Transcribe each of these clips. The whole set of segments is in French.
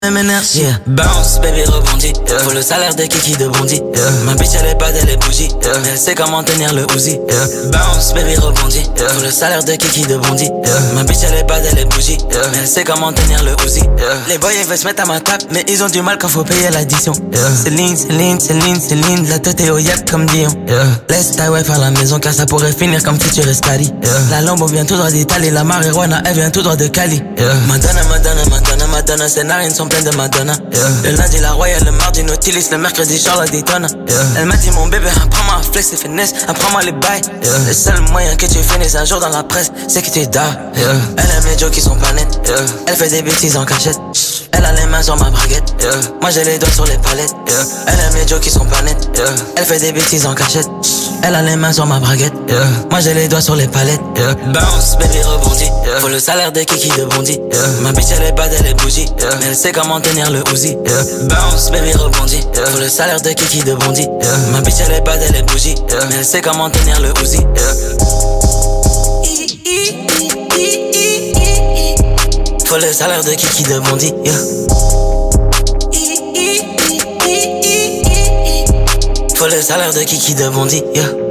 Même énergie, bounce, baby rebondit. Faut le salaire de Kiki de Bondy. Ma bitch elle est bad, elle est bougie. Mais elle sait comment tenir le Uzi. Bounce, baby rebondit. Faut le salaire de Kiki de Bondy. Ma bitch elle est bad, elle est bougie. Mais elle sait comment tenir le Uzi. Les boys ils veulent se mettre à ma table, mais ils ont du mal quand faut payer l'addition. Céline, la tête est au yak comme Dion. Laisse ta wife à la maison car ça pourrait finir comme futuriste Cali. La Lambo vient tout droit d'Italie, la marijuana elle vient tout droit de Cali. Madonna, ses narines sont pleines de Madonna. Le lundi la Royale, le mardi Nautilus, le mercredi Charlotte Daytona. Elle m'a dit mon bébé, apprends-moi à flex et finesse, apprends-moi les bails. Le seul moyen que tu finisses un jour dans la presse, c'est que tu dors. Elle aime les jokes qui sont pas nets. Elle fait des bêtises en cachette. Elle a les mains sur ma braguette. Moi j'ai les doigts sur les palettes. Elle aime les jokes qui sont pas nets. Elle fait des bêtises en cachette. Elle a les mains sur ma braguette. Moi j'ai les doigts sur les palettes. Bounce, baby rebondit. Faut le salaire de Kiki de Bondy. Ma bitch elle est bad, elle est bougie. Mais elle sait comment tenir le Uzi. Bounce, baby rebondit. Faut le salaire de Kiki de Bondy. Ma bitch elle est bad, elle est bougie. Mais elle sait comment tenir le Uzi. Faut le salaire de Kiki de Bondy. Faut le salaire de Kiki de Bondy.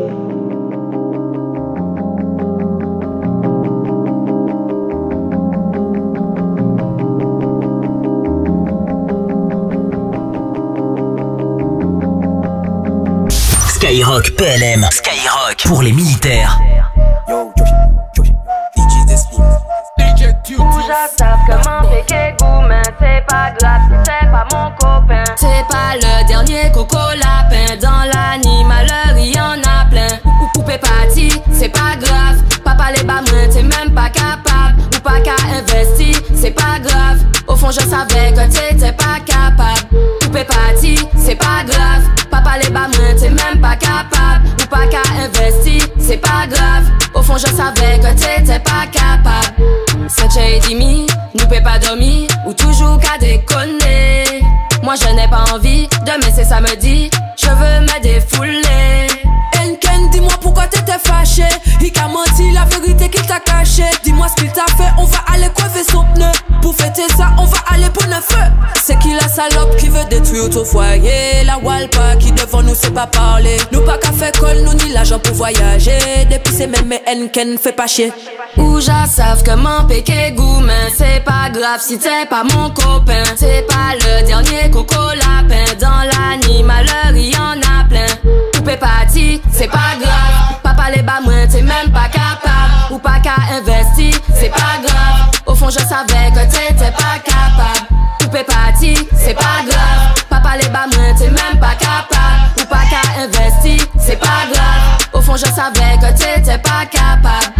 Skyrock PLM. Skyrock pour les militaires. Yo, DJ Despi. J'attends comment t'es qu'égou, mais c'est pas grave si c'est pas mon copain. C'est pas le dernier coco lapin. Dans l'animal, il y en a plein. Ou poupée party, c'est pas grave. Papa les bas moins, t'es même pas capable. Ou pas qu'à investir, c'est pas grave. Au fond, je savais que t'étais pas capable. Poupée party, c'est pas grave. Papa les bas moins, t'es même pas capable. Ou pas qu'à investir, c'est pas grave. Au fond, je savais que t'étais pas capable. Cette demi, nous peut pas dormir ou toujours qu'à déconner. Moi je n'ai pas envie, demain c'est samedi, je veux me défouler. Enken, dis-moi pourquoi t'étais fâché. Il t'a menti, la vérité qu'il t'a caché. Dis-moi ce qu'il t'a fait, on va aller coiffer son pneu. Pour fêter ça, on va aller pour le feu. C'est qui la salope qui veut détruire ton foyer? La Walpa qui devant nous sait pas parler. Nous pas qu'à faire colle, nous ni l'argent pour voyager. Depuis c'est même Enken, fais pas chier. Ou j'en savent comment péquer goût, mais c'est pas grave si t'es pas mon copain. C'est pas le dernier coco lapin. Dans l'animal, il y en a plein. Poupée party, c'est pas grave. Papa les bas moins, t'es même pas capable. Ou pas qu'à investir, c'est pas grave. Au fond je savais que t'étais pas capable. Poupée party, c'est pas grave. Papa les bas moins, t'es même pas capable. Ou pas qu'à investir, c'est pas grave. Au fond je savais que t'étais pas capable.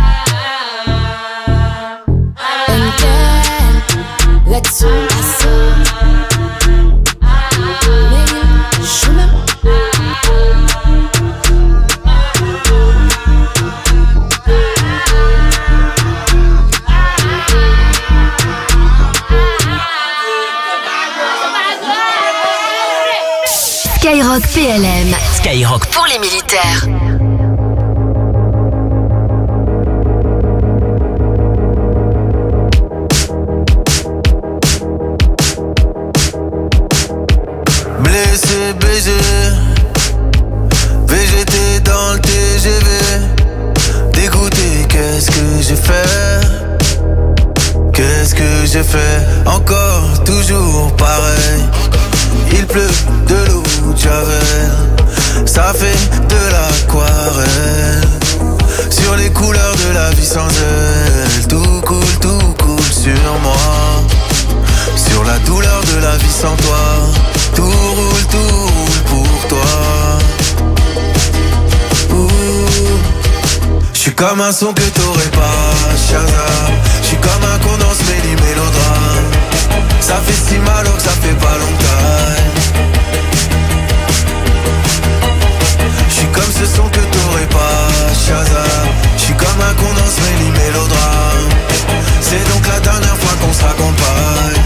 Let's go. Skyrock PLM. Skyrock pour les militaires. Blessé, BG, VGT dans le TGV. Dégoûté, qu'est-ce que j'ai fait? Qu'est-ce que j'ai fait? Encore, toujours pareil. Il pleut de l'eau de Javel. Ça fait de l'aquarelle. Sur les couleurs de la vie sans elle. Tout coule sur moi. Sur la douleur de la vie sans toi. Tout roule pour toi. J'suis comme un son que t'aurais pas, Shazam. J'suis comme un condom mélodrame. Ça fait si mal alors que ça fait pas longtemps. J'suis comme ce son que t'aurais pas, Shazam. J'suis comme un condom mélodrame. C'est donc la dernière fois qu'on s'accompagne.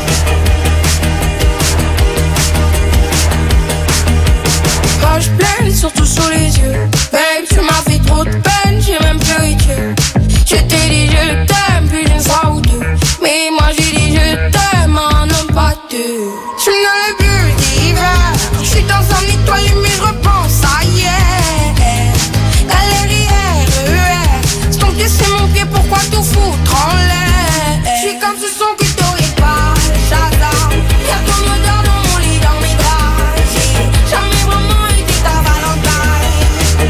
Je pleine, surtout sur les yeux. Babe, tu m'as fait trop de peine, j'ai même pleuré. Je t'ai dit je t'aime plus d'une fois ou deux. Mais moi j'ai dit je t'aime en homme pas deux. J'suis dans le bulle d'hiver. J'suis dans un étoile mais je repense à hier. Galerie RER. Stonker c'est mon pied, pourquoi tout foutre en l'air? J'suis comme ce son que t'aurais pas, Shazam. Y'a ton odeur dans mon lit, dans mes draps. J'ai jamais vraiment été ta Valentine.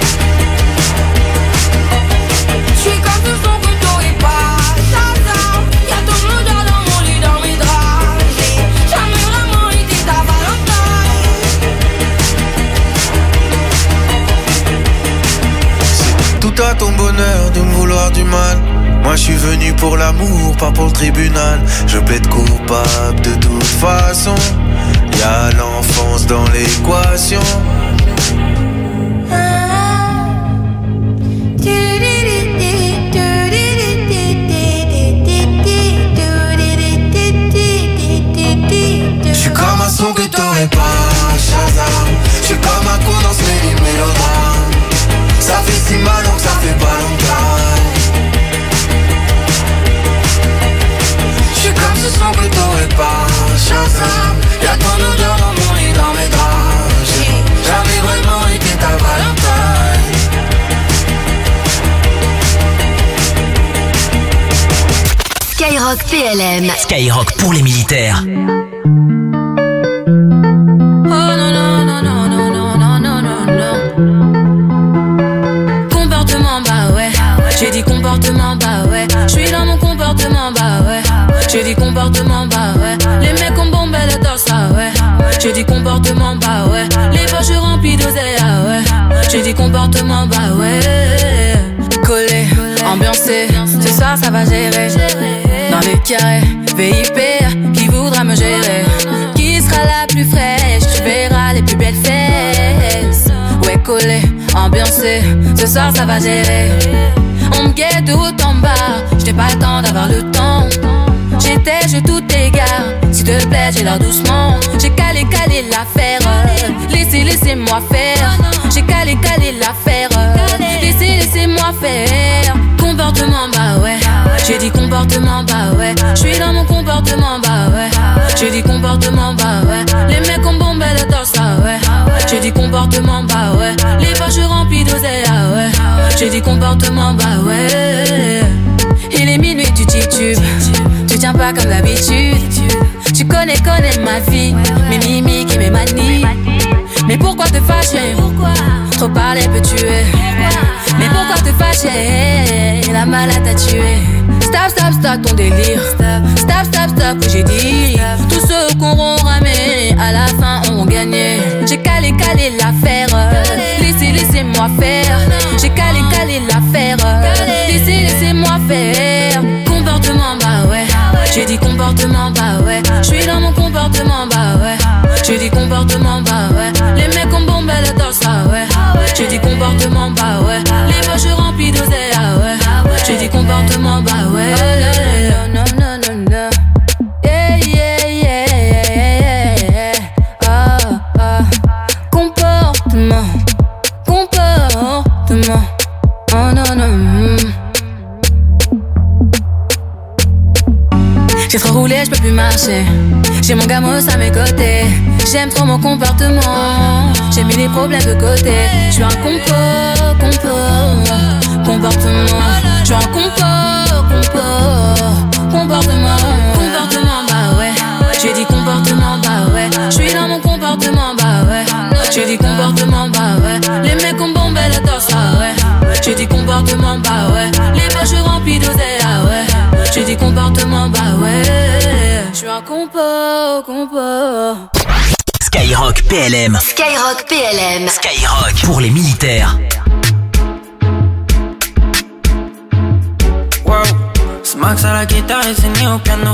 J'suis comme ce son que t'aurais pas, Shazam. Y'a ton odeur dans mon lit, dans mes draps. J'ai jamais vraiment été ta Valentine. C'est tout à ton bonheur de me vouloir du mal. Moi je suis venu pour l'amour, pas pour le tribunal. Je plaide coupable de toute façon. Y'a l'enfance dans l'équation. J'suis comme un son que t'aurais pas, Shazam. J'suis comme un con dans ce mélodrame. Ça fait si mal donc ça fait pas longtemps. J'suis comme ce son que t'aurais pas, Shazam. Y'a ton odeur dans mon lit, dans mes draps. J'ai jamais vraiment été ta Valentine. Skyrock PLM. Skyrock pour les militaires. J'ai dit comportement, bah ouais. J'suis dans mon comportement, bah ouais. J'ai dit comportement, bah ouais. Les mecs ont bombé le torse, ah ouais. J'ai dit comportement, bah ouais. Les poches remplies d'oseille, ah ouais. J'ai dit comportement, bah ouais. Collé, ambiancé, ce soir ça va gérer. Dans les carrés, VIP, qui voudra me gérer? Qui sera la plus fraîche? Tu verras les plus belles fesses. Ouais, collé, ambiancé, ce soir ça va gérer. On me guette tout en bas, j'n'ai pas le temps d'avoir le temps. J'étais, je tout égare, s'il te plaît, j'ai l'air doucement. J'ai calé l'affaire, laissez-moi faire. J'ai calé l'affaire, laissez-moi faire. Comportement, bah ouais. J'ai dit comportement, bah ouais. J'suis dans mon comportement, bah ouais. J'ai dit comportement, bah ouais. Les mecs ont bombé le torse, ah ouais. J'ai dit comportement, bah ouais. Les poches remplies d'oseille, ah ouais. J'ai dit comportement, bah ouais. Il est minuit, tu titubes. Tu tiens pas comme d'habitude. Tu connais ma vie, mes mimiques et mes manies. Mais pourquoi te fâcher? Trop parler peut tuer. Mais pourquoi te fâcher? La malade t'a tué. Stop ton délire. Stop, j'ai dit. Tous ceux qu'on auront ramé, à la fin ont gagné. J'ai calé l'affaire. Laissez-moi faire. J'ai calé l'affaire. Laissez-moi faire. Comportement, bah ouais. J'ai dit comportement, bah ouais. J'suis dans mon comportement, bah ouais. J'ai dit comportement, bah ouais. Les mecs ont bombé le torse, ah ouais. J'ai dit comportement, bah ouais. Les poches remplies d'oseille, ah ouais. J'ai dit comportement, bah ouais. Non. Yeah. Comportement. Oh non. J'ai trop roulé, j'peux plus marcher. J'ai mon gamos à mes côtés. J'aime trop mon comportement. J'ai mis les problèmes de côté. J'suis un comportement. J'suis un comportement, bah ouais. J'ai dit comportement, bah ouais. J'suis dans mon comportement, bah ouais. J'ai dit comportement, bah ouais. Les mecs ont bombé le torse, ah ouais. J'ai dit comportement, bah ouais. Les poches remplies d'oseille, ah ouais. J'ai dit comportement, bah ouais. J'suis un compo. Skyrock PLM. Skyrock pour les militaires. Wow, c'est Max à la guitare et c'est Né au piano.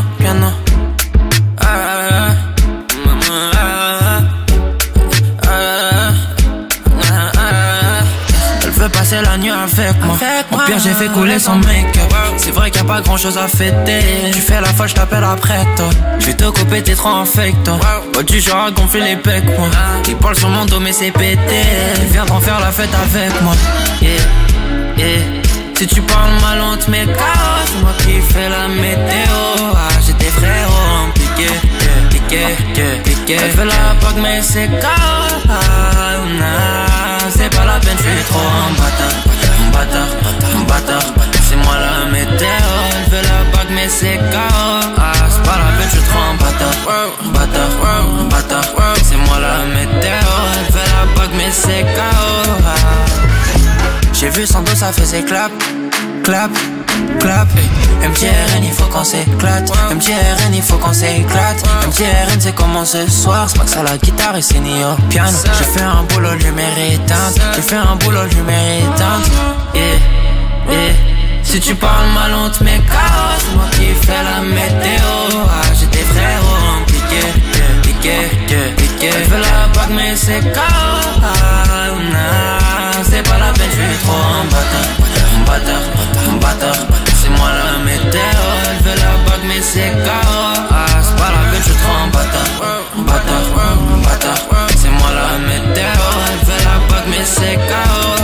Elle veut passer la nuit avec moi. Au pire j'ai fait couler son make-up. C'est vrai qu'il y a pas grand chose à fêter. Tu fais la folle, je t'appelle après toi. Je vais te couper, t'es trop infect toi. Oh, tu genre à gonfler les pecs moi. Ils parlent sur mon dos mais c'est pété. Ils viendront faire la fête avec moi. Yeah. Si tu parles mal on te met KO. C'est moi qui fais la météo. Ah, j'ai des frérots impliqués. Elle veut la bague mais c'est calme. C'est pas la peine, je suis trop un bâtard. C'est moi la météo. Elle veut la bague mais c'est calme. C'est pas la peine, je suis trop un bâtard. C'est moi la météo. Elle veut la bague mais c'est calme. J'ai vu son dos, ça faisait clap. MTRN, il faut qu'on s'éclate. MTRN, il faut qu'on s'éclate. MTRN, c'est comment ce soir. C'est pas que ça la guitare et c'est ni au piano. J'ai fait un boulot, lumière éteinte. Si tu parles mal, on te met KO. C'est moi qui fais la météo. J'ai des frérots piqué. Elle veut la bague mais c'est KO. C'est pas la peine, je suis trop un bâtard. C'est moi la météo. Elle veut la bague mais c'est KO. C'est pas la peine, je suis trop un bâtard. C'est moi la météo. Elle veut la bague mais c'est KO.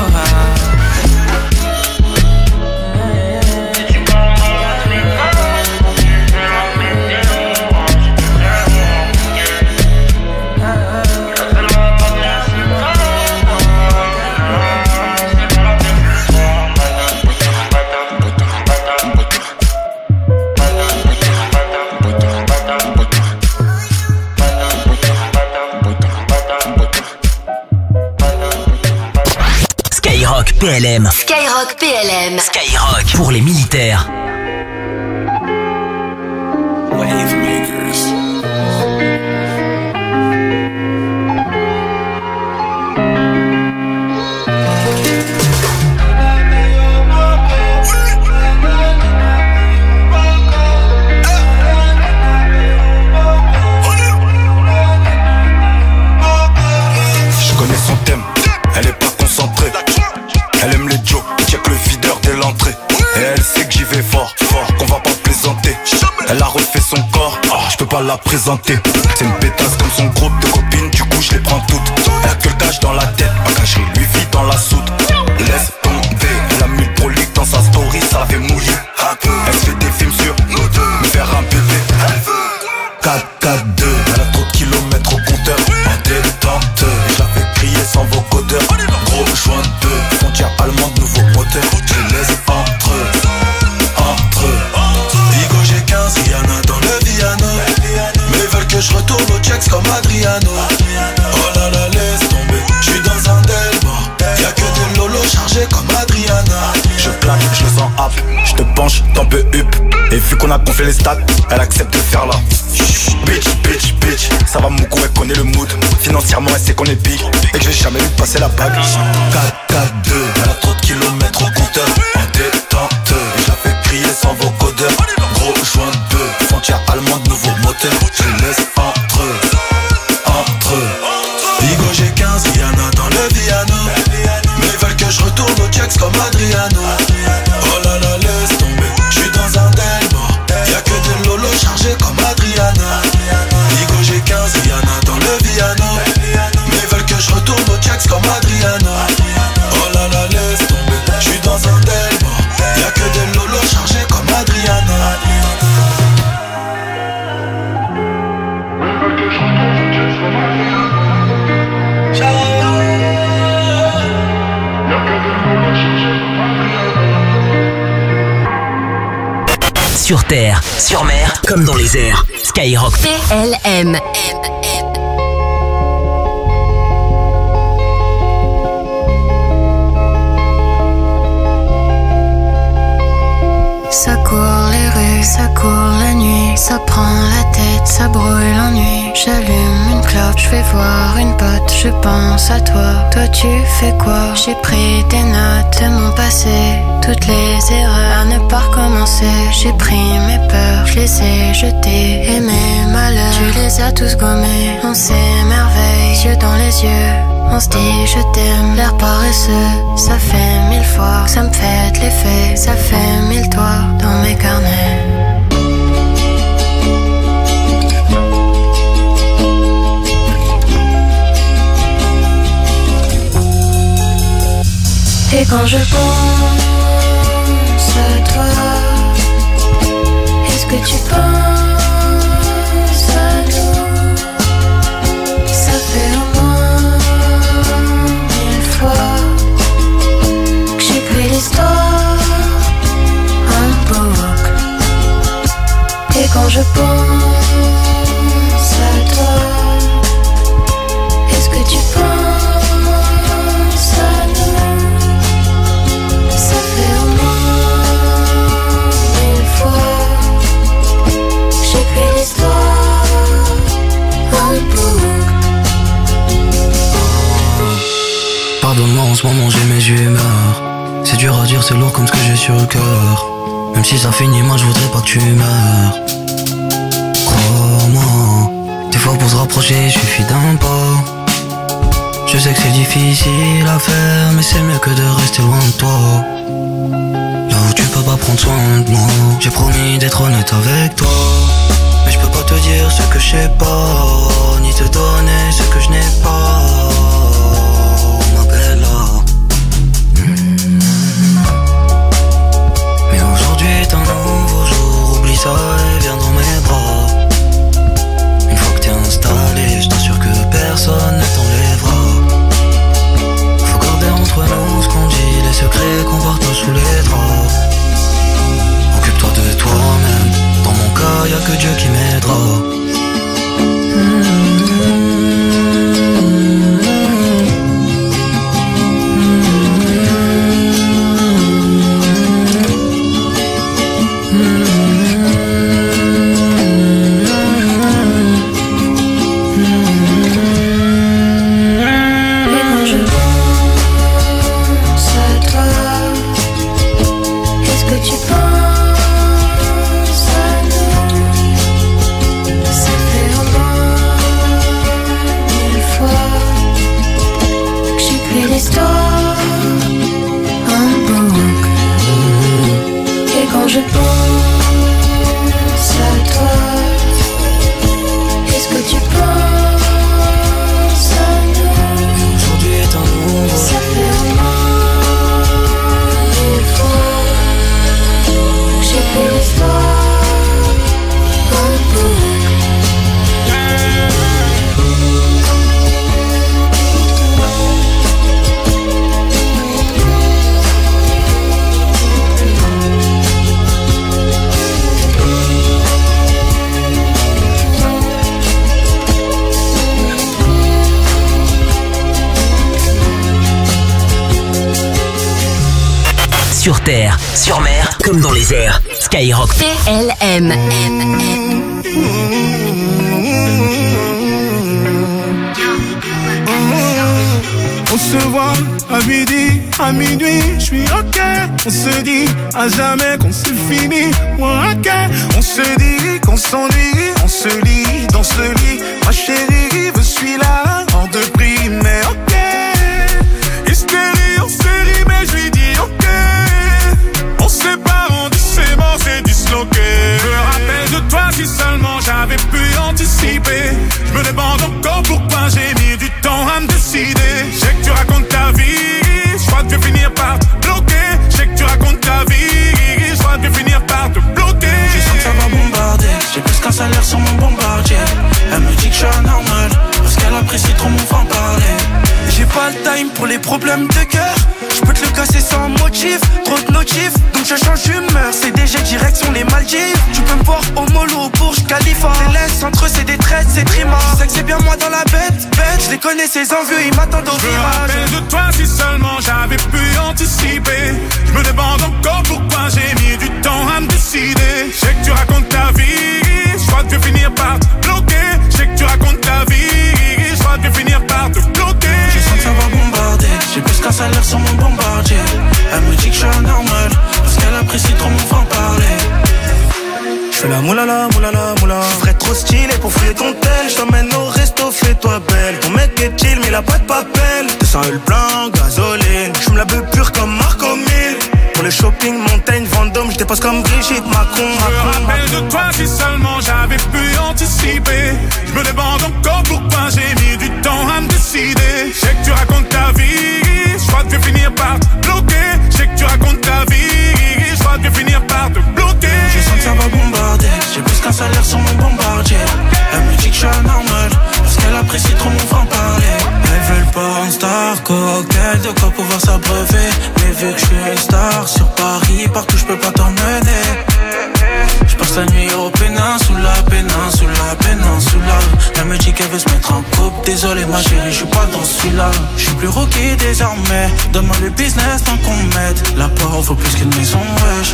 PLM. Skyrock PLM. Skyrock pour les militaires. Wave makers. Je connais son thème, elle est pas concentrée. Elle aime les jokes, check le videur dès l'entrée. Et elle sait que j'y vais fort, qu'on va pas plaisanter. Elle a refait son corps, je peux pas la présenter. C'est une pétasse comme son groupe de copines, du coup je les prends toutes. Elle a que le cash dans la tête, ma cacherie lui vit dans la soude. Laisse tomber, elle a mis le prolique dans sa story, ça la fait mouiller. Elle fait des films sur nous deux, me faire un bébé. Elle veut 4-4-2, elle a trop de kilomètres au compteur. En détente, je la fais crier sans vocodeur. Gros joint de deux, frontière allemande, nouveau moteur. Je les laisse entre eux. Bigo j'ai 15, Rihanna dans le Viano. Mais ils veulent que je retourne au checks comme Adriano. Oh là là, laisse tomber, je suis dans un Delmore. Y'a que des lolos chargés comme Adriana. Je plaque, je le sens hap, je te penche, t'en peux up. Et vu qu'on a gonflé les stats, elle accepte de faire là. Bitch, ça va mon coup, elle connaît le mood. Financièrement, elle sait qu'on est big et que j'ai jamais vu passer la bague. 4-4-2, elle a trop de kilomètres au compteur. En détente, je la fais crier sans vocodeur. Gros joint de deux, frontière allemande, nouveau moteur. Je les laisse entre eux. Bigo j'ai 15, Rihanna dans le Viano. Mais ils veulent que je retourne au checks comme Adriano. Oh là là, laisse tomber, je suis dans un Delmore. Y'a que des lolos chargés comme Adriana. Bigo j'ai 15, Rihanna dans le Viano. Mais ils veulent que je retourne au checks comme Adriano. Oh là là, laisse tomber, je suis dans un Delmore. Y'a que des lolos chargés comme Adriana. Sur terre, sur mer, comme dans les airs. Skyrock PLM. Ça court les rues, ça court la nuit, ça prend la tête, ça brûle l'ennui. J'allume une clope, je vais voir une pote, je pense à toi. Toi tu fais quoi? J'ai pris des notes de mon passé, toutes les erreurs à ne pas recommencer. J'ai pris mes peurs, je les ai jetées, et mes malheurs, tu les as tous gommés. On s'émerveille, yeux dans les yeux, on se dit je t'aime, l'air paresseux. Ça fait 1000 fois, ça me fait de l'effet, ça fait 1000 toits dans mes carnets. Et quand je pense à toi, est-ce que tu penses à nous? pardonne-moi, en ce moment j'ai mes humeurs. C'est dur à dire, c'est lourd comme ce que j'ai sur le cœur. Même si ça finit, moi je voudrais pas que tu meurs. Crois-moi, des fois pour se rapprocher, il suffit d'un pas. Je sais que c'est difficile à faire, mais c'est mieux que de rester loin de toi. Là où tu peux pas prendre soin de moi. J'ai promis d'être honnête avec toi, mais je peux pas te dire ce que je sais pas, ni te donner ce que je n'ai pas. Ma bella. Mais aujourd'hui est un nouveau jour, oublie ça et viens dans mes bras. Une fois que t'es installé, je t'assure que personne ne t'enlèvera. Faut garder entre nous ce qu'on dit, les secrets qu'on partage sous les draps. Occupe-toi de toi-même, dans mon cas y'a que Dieu qui m'aidera. Je pense à toi. Qu'est-ce que tu penses à nous? Aujourd'hui est un nouveau jour. Ça fait un an, il faut que j'écris l'histoire en boucle. Sur terre, sur mer, comme dans les airs. Skyrock PLM. On se voit à midi, à minuit, je suis ok. On se dit à jamais qu'on c'est fini, moi ok. On se dit qu'on s'ennuie, on se lit dans ce lit. Ma chérie, je suis là, hors de prix, mais ok. Hystérie en série, mais je lui dis ok. On se sépare, on dit c'est mort, c'est disloqué. Je me rappelle de toi si seulement j'avais pu anticiper. Je me demande encore pourquoi j'ai mis du temps à me décider. Je sais que tu racontes ta vie, je crois que je vais finir par te bloquer. Je sais que tu racontes ta vie, je crois que je vais finir par te bloquer. Je sens que ça va bombarder, j'ai plus qu'un salaire sur mon bombardier. Elle me dit que je suis anormal, parce qu'elle apprécie trop mon franc-parler. J'ai pas le time pour les problèmes de cœur. Je peux te le casser sans motif, trop de notifs, donc je change d'humeur. C'est déjà direction les Maldives. Tu peux me voir au mollo au Burj Khalifa. Les laisses entre eux c'est des traites, c'est trima. Je sais que c'est bien moi dans la bête. Je les connais ces envieux, ils m'attendent au virage. Je me rappelle de toi si seulement j'avais pu anticiper. Je me demande encore pourquoi j'ai mis du temps à me décider. Je sais que tu racontes ta vie, je crois que je vais finir par te bloquer. Je sais que tu racontes ta vie, je crois que je vais finir par te bloquer. Je sens que ça va bombarder, j'ai plus qu'un salaire sur mon bombardier. Elle me dit que je suis anormal, parce qu'elle apprécie trop mon franc-parler. J'fais la moulala, moulala, moula. J'ferais trop stylé pour fouiller ton tel. J't'emmène au resto, fais-toi belle. Ton mec est chill, mais il a pas de papel. 200 le plein, gasoline. J'me la veux pure comme Marco 1000. Pour le shopping, montagne, Vendôme, j'dépasse comme Brigitte Macron. Je me rappelle de toi si seulement j'avais pu anticiper. Je me demande encore pourquoi j'ai mis du temps à me décider. Je sais que tu racontes ta vie, je crois que je vais finir par te bloquer. Je sais que tu racontes ta vie, je crois que je vais finir par te bloquer. Je sens que ça va bombarder, j'ai plus qu'un salaire sur mon bombardier. Elle me dit que je suis anormal, parce qu'elle apprécie trop mon franc-parler. Elles veulent pas un star, cocktail, de quoi pouvoir s'abreuver. Mais vu que je suis une star, sur Paris, partout je peux pas t'emmener. Je passe la nuit au péninsula, péninsula, péninsula. Elle me dit qu'elle veut se mettre en couple, désolé ma chérie, je suis pas dans celui-là. Je suis plus rookie désormais, donne-moi le business tant qu'on m'aide. La porte vaut plus qu'une maison, wesh.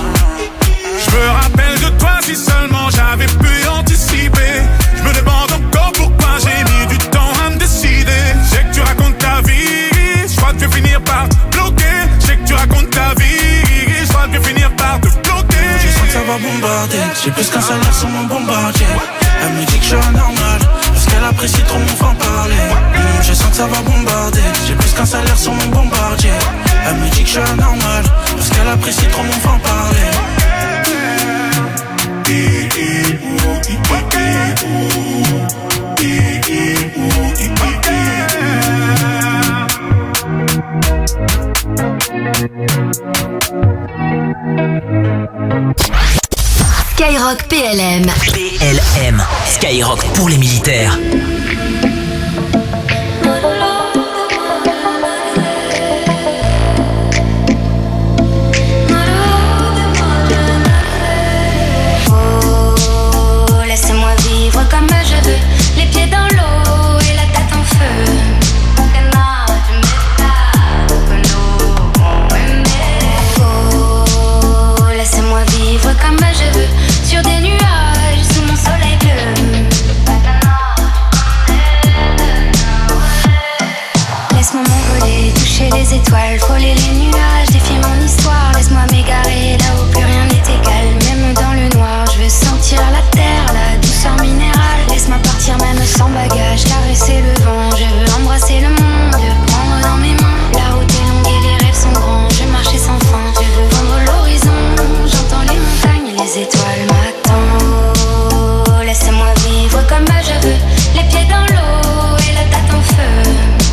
Je me rappelle de toi si seulement j'avais pu anticiper. Je me demande encore pourquoi j'ai mis du temps à me décider. Je sais que tu racontes ta vie, je crois que plus qu'un salaire sur mon bombardier. Elle me dit que je suis anormal, parce qu'elle apprécie trop mon franc-parler. Je sens que ça va bombarder. J'ai plus qu'un salaire sur mon bombardier. Elle me dit que je suis anormal, parce qu'elle apprécie trop mon franc-parler. Skyrock PLM. PLM. Skyrock pour les militaires. Oh, laissez-moi vivre comme je veux, les pieds dans l'eau et la tête en feu. Oh, laissez-moi vivre comme je veux, sur des nuages, sous mon soleil bleu. Laisse-moi m'envoler, toucher les étoiles, frôler les nuages, défier mon histoire. Laisse-moi m'égarer là où plus rien n'est égal. Même dans le noir, je veux sentir la terre, la douceur minérale. Laisse-moi partir même sans bagage, caresser le vent. Je veux embrasser le monde, prendre dans mes mains. La route est longue et les rêves sont grands. Je veux marcher sans fin, je veux vendre l'horizon. J'entends les montagnes et les étoiles m'attendent. Oh, laissez-moi vivre comme je veux, les pieds dans l'eau et la tête en feu.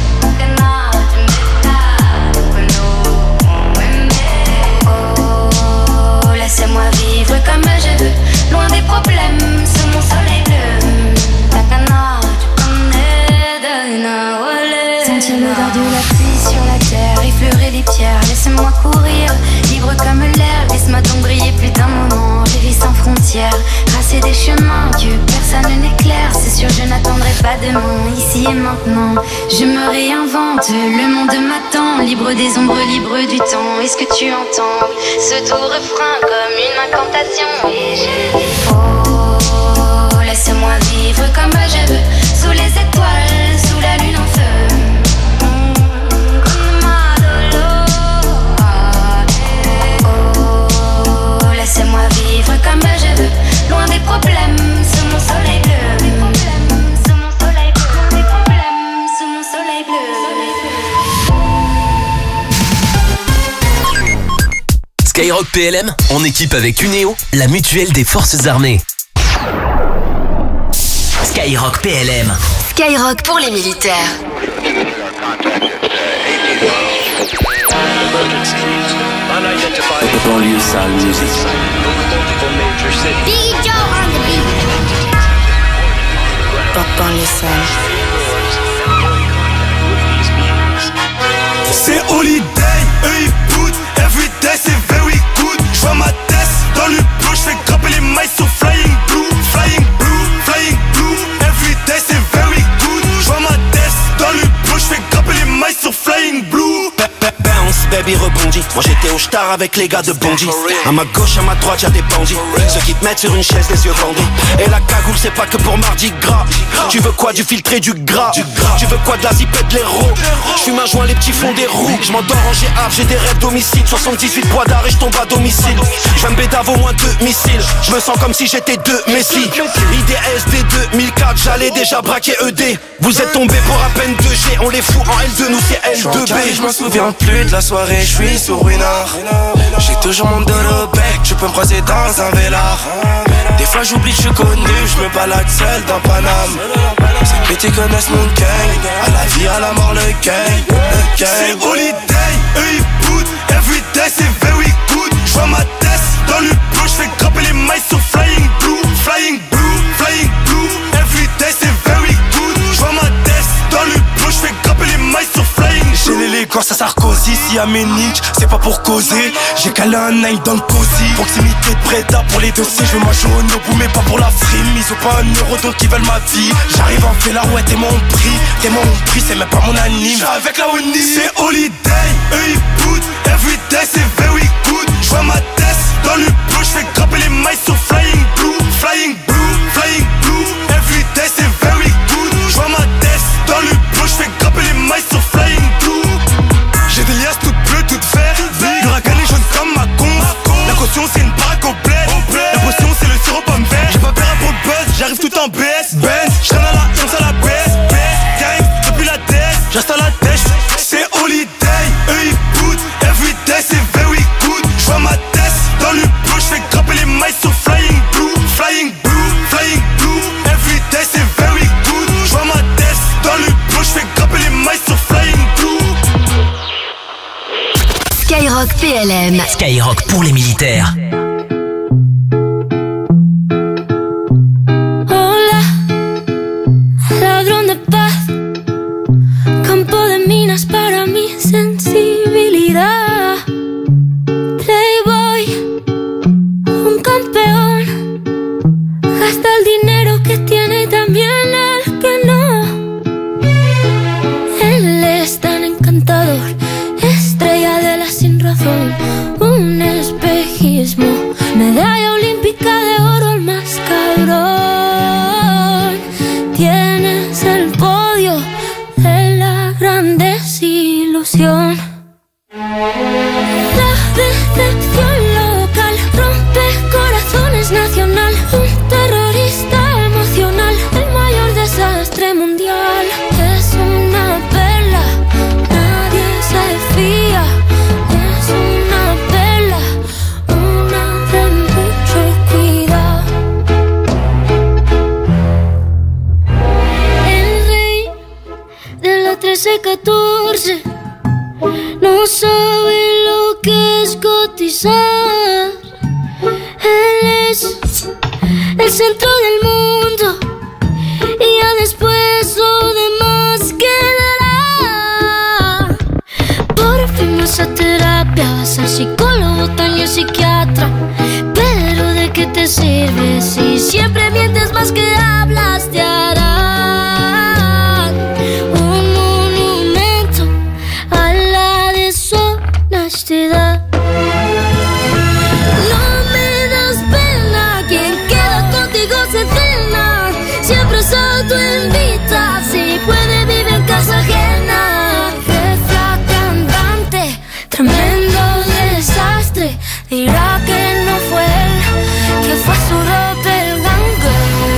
Oh, laissez-moi vivre comme je veux, loin des problèmes, sous mon soleil bleu. Takana, tu connais Dana Wale. Sentir l'odeur de la pluie sur la terre, effleurer les pierres, laissez-moi courir, libre comme l'air. Laisse-moi donc briller plus d'un moment, j'ai vie sans frontières. Tracer des chemins que personne n'éclaire. C'est sûr je n'attendrai pas demain, ici et maintenant. Je me réinvente, le monde m'attend. Libre des ombres, libre du temps. Est-ce que tu entends ce doux refrain comme une incantation? Et je dis oh, laisse-moi vivre comme je veux, sous les étoiles, sous la lune en feu. Oh, laissez-moi vivre comme je veux, loin des problèmes, sous mon soleil bleu. Sous mon soleil bleu, des problèmes, sous mon soleil bleu. Skyrock PLM, en équipe avec Uneo, la mutuelle des forces armées. Skyrock PLM. Skyrock pour les militaires. Banlieue sale musique. Big Joe on the beat. Banlieue sale. C'est holiday, eux ils boutent. Everyday c'est very good. J'vois ma tête dans le bleu, j'fais grimper les mailles sur flying blue. Flying blue, flying blue. Everyday c'est very good. J'vois ma tête dans le bleu, j'fais grimper les mailles sur flying blue. Bounce, baby rebondit. Moi j'étais au star avec les gars de Bondy. À ma gauche, à ma droite, y'a des bandits. Ceux qui te mettent sur une chaise, les yeux bandés. Et la cagoule, c'est pas que pour mardi gras. Tu veux quoi, du filtré, du gras? Tu veux quoi, de la zipette, de l'héros? J'fume un joint, les petits font des roues. J'm'endors en GA, j'ai des rêves d'homicide. 78 bois d'arrêt, j'tombe à domicile. J'vais me bédave au moins 2 missiles. J'me sens comme si j'étais 2 Messi. IDS des 2004, j'allais déjà braquer ED. Vous êtes tombés pour à peine 2G. On les fout en L2, nous c'est L2B. J'me souviens plus de la soirée, j'suis sur Winard. J'ai toujours mon dos au bec, tu peux me croiser dans un vélard. Des fois j'oublie que je suis connu, j'me balade seul dans Paname. Ces petits connaissent mon gang, à la vie, à la mort, le gang. C'est holiday, eux ils boutent. Everyday c'est very good. J'vois ma tête dans le bleu, j'fais grimper les mailles sur flying blue. Flying blue, flying blue. Everyday c'est very good. J'vois ma tête dans le bleu, j'fais grimper les mailles sur flying blue. J'ai l'élégance à Sarkozy, si à Ménique, c'est pas pour causer. J'ai calé un nine dans le cosy. Proximité de Preda pour les dossiers, je veux ma jaune au bout mais pas pour la frime. Ils ont pas un euro donc ils veulent ma vie. J'arrive en fait là, ouais t'es mon prix, c'est même pas mon anime. J'suis avec la Oni. C'est holiday, eux ils boutent. Everyday c'est very good. J'vois ma tête dans le bleu, j'fais grimper les mailles sur flying blue. Flying blue, flying blue. Everyday c'est very good. J'vois ma tête dans le bleu, j'fais grimper les mailles sur flying blue. J'ai des liasses toutes bleues, toutes vertes. L'huracan est jaune comme ma con. La caution c'est une baraque au bled. La potion c'est le sirop à Skyrock PLM. Skyrock pour les militaires. Hola, ladrón de paz, campo de minas para mi sensibilidad. Playboy, un campeón, gasta el dinero que tiene y también el que no. Él es tan encantador, estrella de la sin razón, un espejismo, medalla olímpica de oro, el más cabrón. Tienes el podio de la gran desilusión. La decepción local rompe corazones nacional, un terrorista emocional, el mayor desastre mundial. Es una perla, nadie se fía. Es una perla, una de mucho cuidado. El rey de la 13-14 no sabe lo que es cotizar. Él es el centro del mundo y ya después lo demás quedará. Por fin vas a terapia, vas al psicólogo, también psiquiatra. Pero ¿de qué te sirve si siempre mientes más que hablas? Te harán un monumento a la deshonestidad. No me das pena, quien queda contigo se cena. Siempre se autoinvita, si puede vive en casa ajena. Jefa cantante, tremendo desastre. Dirá que no fue él, que fue su doppelganger.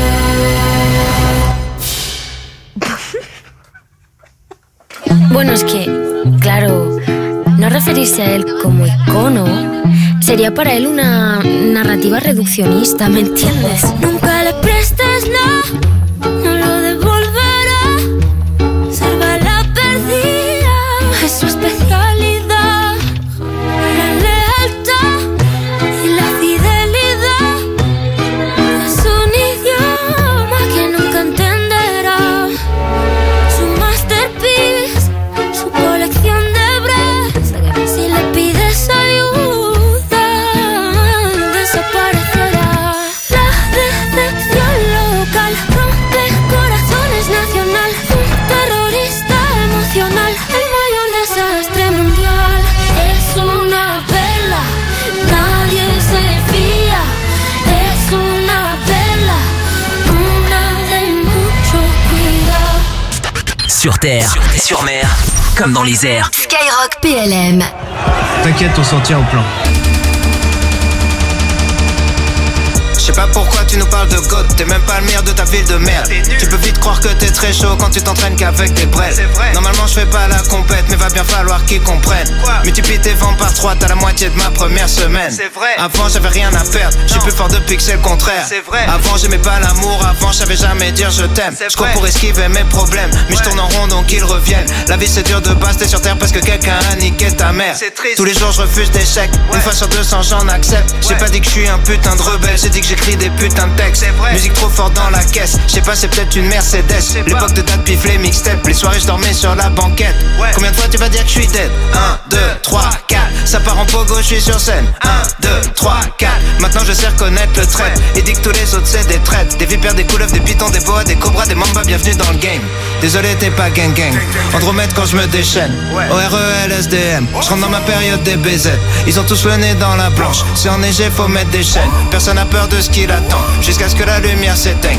Bueno, es que, claro, no referirse a él como icono sería para él una narrativa reduccionista, ¿me entiendes? Nunca le prestes nada, no lo devolverá. Salva la perdida, es su especialidad. La lealtad y la fidelidad es un idioma que nunca entenderá. Su masterpiece, su colección de breves. Si le pides ayuda, desaparecerá. La decepción local rompe corazones nacional, un terrorista emocional, el mayor desastre mundial. Es una perla, nadie se fía. Es una perla, una de mucho cuidado. Sur terre, sur mer, comme dans les airs. Skyrock PLM. T'inquiète, on s'en tient au plan. Je sais pas pourquoi tu nous parles de God, t'es même pas le meilleur de ta ville de merde. Tu peux vite croire que t'es très chaud quand tu t'entraînes qu'avec des brels. Normalement je fais pas la compète, mais va bien falloir qu'ils comprennent. Multiplie tes ventes par 3, t'as la moitié de ma première semaine. Avant j'avais rien à perdre, je suis plus fort depuis que c'est le contraire. Avant j'aimais pas l'amour, avant je savais jamais dire je t'aime. Je cours pour esquiver mes problèmes, mais je tourne en rond donc ils reviennent. La vie c'est dur de base, t'es sur terre parce que quelqu'un a niqué ta mère. Tous les jours je refuse d'échecs, une fois sur 200 j'en accepte. J'ai pas dit que je suis un putain de rebelle, j'ai dit que j'écris des putains de textes. Musique trop fort dans la caisse, je sais pas c'est peut-être une Mercedes. L'époque de date pif les mixtapes, les soirées je dormais sur la banquette. Combien de fois tu vas dire que je suis dead? 1, 2, 3, 4, ça part en pogo, je suis sur scène. 1, 2, 3, 4, maintenant je sais reconnaître le trait. Et dit que tous les autres c'est des traites. Des vipères, des couleuvres, des pitons, des boas, des cobras, des mambas, bienvenue dans le game. Désolé t'es pas gang gang, Andromède quand je me déchaîne. ORELSDM, je rentre dans ma période des BZ. Ils ont tous le nez dans la blanche, c'est enneigé faut mettre des chaînes. Personne n'a peur de ce qu'il attend, jusqu'à ce que la lumière s'éteigne.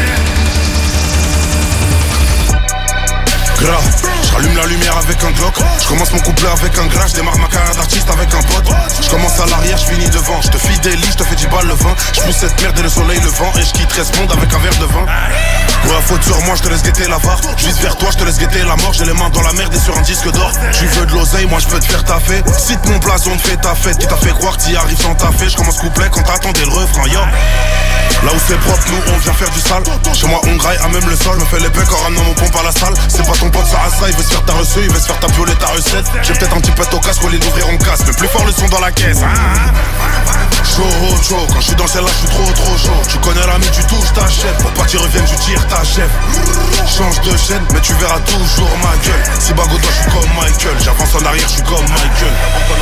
Grave, je rallume la lumière avec un Glock. Je commence mon couplet avec un gras. Je démarre ma carrière d'artiste avec un pote. Je commence à l'arrière, je finis devant. Je te fidélise, je te fais 10 balles le vin. Je pousse cette merde et le soleil le vent. Et je quitterai ce monde avec un verre de vin. Ouais, faute sur moi, je te laisse guetter l'avare. Je vise vers toi, je te laisse guetter la mort. J'ai les mains dans la merde et sur un disque d'or. Tu veux de l'oseille, moi je peux te faire taffer. Cite mon blason, te fais ta fête. Qui t'a fait croire que t'y arrives sans taffer. Je commence couplet quand t'attendais le refrain, yo. Là où c'est propre, nous on vient faire du sale. Chez moi on graille à même le sol. Me fais les pecs en ramenant mon pompe à la salle. C'est pas ton pote ça, il veut faire ta recette, il va se faire ta violer ta recette. J'ai peut-être un petit peu au casque, au lieu d'ouvrir on casse. Mais plus fort le son dans la caisse. Chaud, quand je suis dans celle-là, je suis trop chaud. Tu connais l'ami, tu touches, t'achètes. Pour pas qu'il revienne, tu tires ta chef. Change de chaîne, mais tu verras toujours ma gueule. Si bague au doigt, je suis comme Michael. J'avance en arrière, je suis comme Michael.